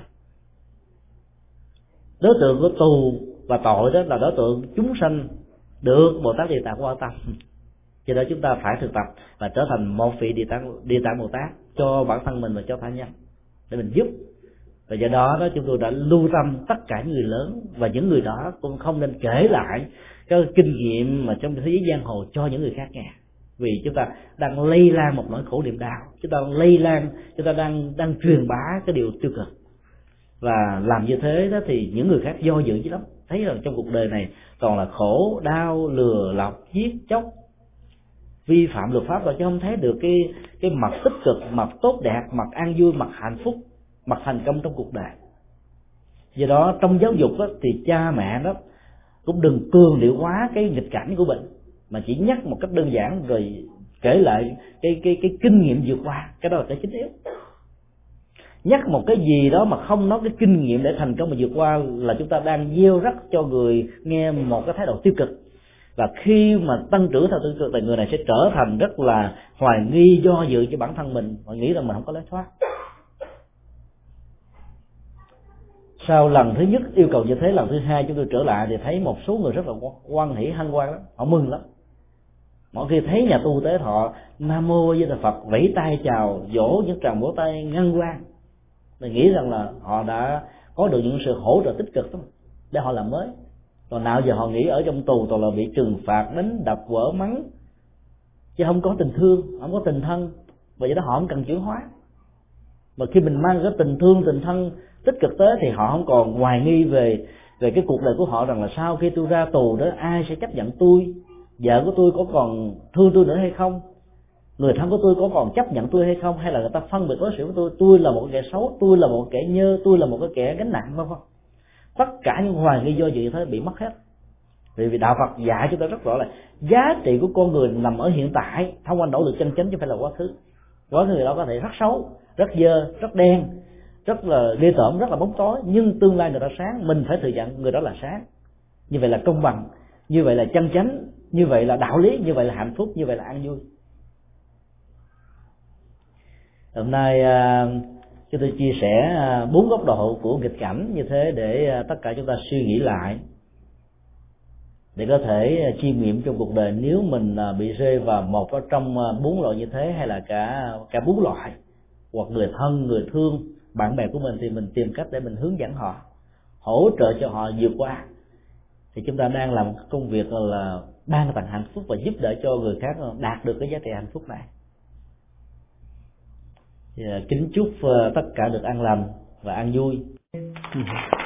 Đối tượng của tù và tội đó là đối tượng chúng sanh được Bồ Tát Địa Tạng quan tâm. Cho nên chúng ta phải thực tập và trở thành một vị Địa Tạng Địa Tạng Bồ Tát cho bản thân mình và cho tha nhân, để mình giúp. Và do đó đó chúng tôi đã lưu tâm tất cả những người lớn, và những người đó cũng không nên kể lại cái kinh nghiệm mà trong thế giới giang hồ cho những người khác nghe, vì chúng ta đang lây lan một nỗi khổ niềm đau, chúng ta đang lây lan, chúng ta đang đang truyền bá cái điều tiêu cực. Và làm như thế đó thì những người khác do dự chứ lắm, thấy rằng trong cuộc đời này toàn là khổ đau, lừa lọc, giết chóc, vi phạm luật pháp, rồi chứ không thấy được cái cái mặt tích cực, mặt tốt đẹp, mặt an vui, mặt hạnh phúc, mặt thành công trong cuộc đời. Do đó trong giáo dục đó, thì cha mẹ đó cũng đừng cường điệu hóa cái nghịch cảnh của mình, mà chỉ nhắc một cách đơn giản rồi kể lại cái cái cái kinh nghiệm vượt qua. Cái đó là cái chính yếu. Nhắc một cái gì đó mà không nói cái kinh nghiệm để thành công mà vượt qua là chúng ta đang gieo rắc cho người nghe một cái thái độ tiêu cực. Và khi mà tăng trưởng theo tiêu cực thì người này sẽ trở thành rất là hoài nghi, do dự cho bản thân mình, và nghĩ rằng mình không có lối thoát. Sau lần thứ nhất yêu cầu như thế, lần thứ hai chúng tôi trở lại thì thấy một số người rất là hoan hỷ, hân hoan lắm, họ mừng lắm. Mỗi khi thấy nhà tu tế thọ Nam Mô Di Đà Phật vẫy tay chào, vỗ những tràng vỗ tay ngân hoan, mình nghĩ rằng là họ đã có được những sự hỗ trợ tích cực đó, để họ làm mới. Còn nào giờ họ nghĩ ở trong tù toàn là bị trừng phạt, đánh đập, vỡ mắng, chứ không có tình thương, không có tình thân, và do đó họ không cần chuyển hóa. Mà khi mình mang cái tình thương, tình thân tích cực tới thì họ không còn hoài nghi về về cái cuộc đời của họ, rằng là sau khi tôi ra tù đó ai sẽ chấp nhận tôi, vợ của tôi có còn thương tôi nữa hay không, người thân của tôi có còn chấp nhận tôi hay không, hay là người ta phân biệt đối xử với tôi, tôi là một kẻ xấu, tôi là một kẻ nhơ, tôi là một cái kẻ gánh nặng, vân vân. Tất cả những hoài nghi do dự như thế bị mất hết. Vì vì đạo Phật dạy chúng ta rất rõ là giá trị của con người nằm ở hiện tại, thông qua nỗ lực chân chánh chứ không phải là quá khứ. Quá khứ đó có thể rất xấu, rất dơ, rất đen, rất là ghê tởm, rất là bóng tối, nhưng tương lai người đó sáng, mình phải thừa nhận người đó là sáng. Như vậy là công bằng, như vậy là chân chánh, như vậy là đạo lý, như vậy là hạnh phúc, như vậy là an vui. Hôm nay chúng tôi chia sẻ bốn góc độ của nghịch cảnh như thế để tất cả chúng ta suy nghĩ lại, để có thể chiêm nghiệm trong cuộc đời. Nếu mình bị rơi vào một trong bốn loại như thế, hay là cả cả bốn loại, hoặc người thân, người thương, bạn bè của mình, thì mình tìm cách để mình hướng dẫn họ, hỗ trợ cho họ vượt qua. Thì chúng ta đang làm công việc là ban tặng hạnh phúc và giúp đỡ cho người khác đạt được cái giá trị hạnh phúc này. Thì kính chúc tất cả được an lành và an vui.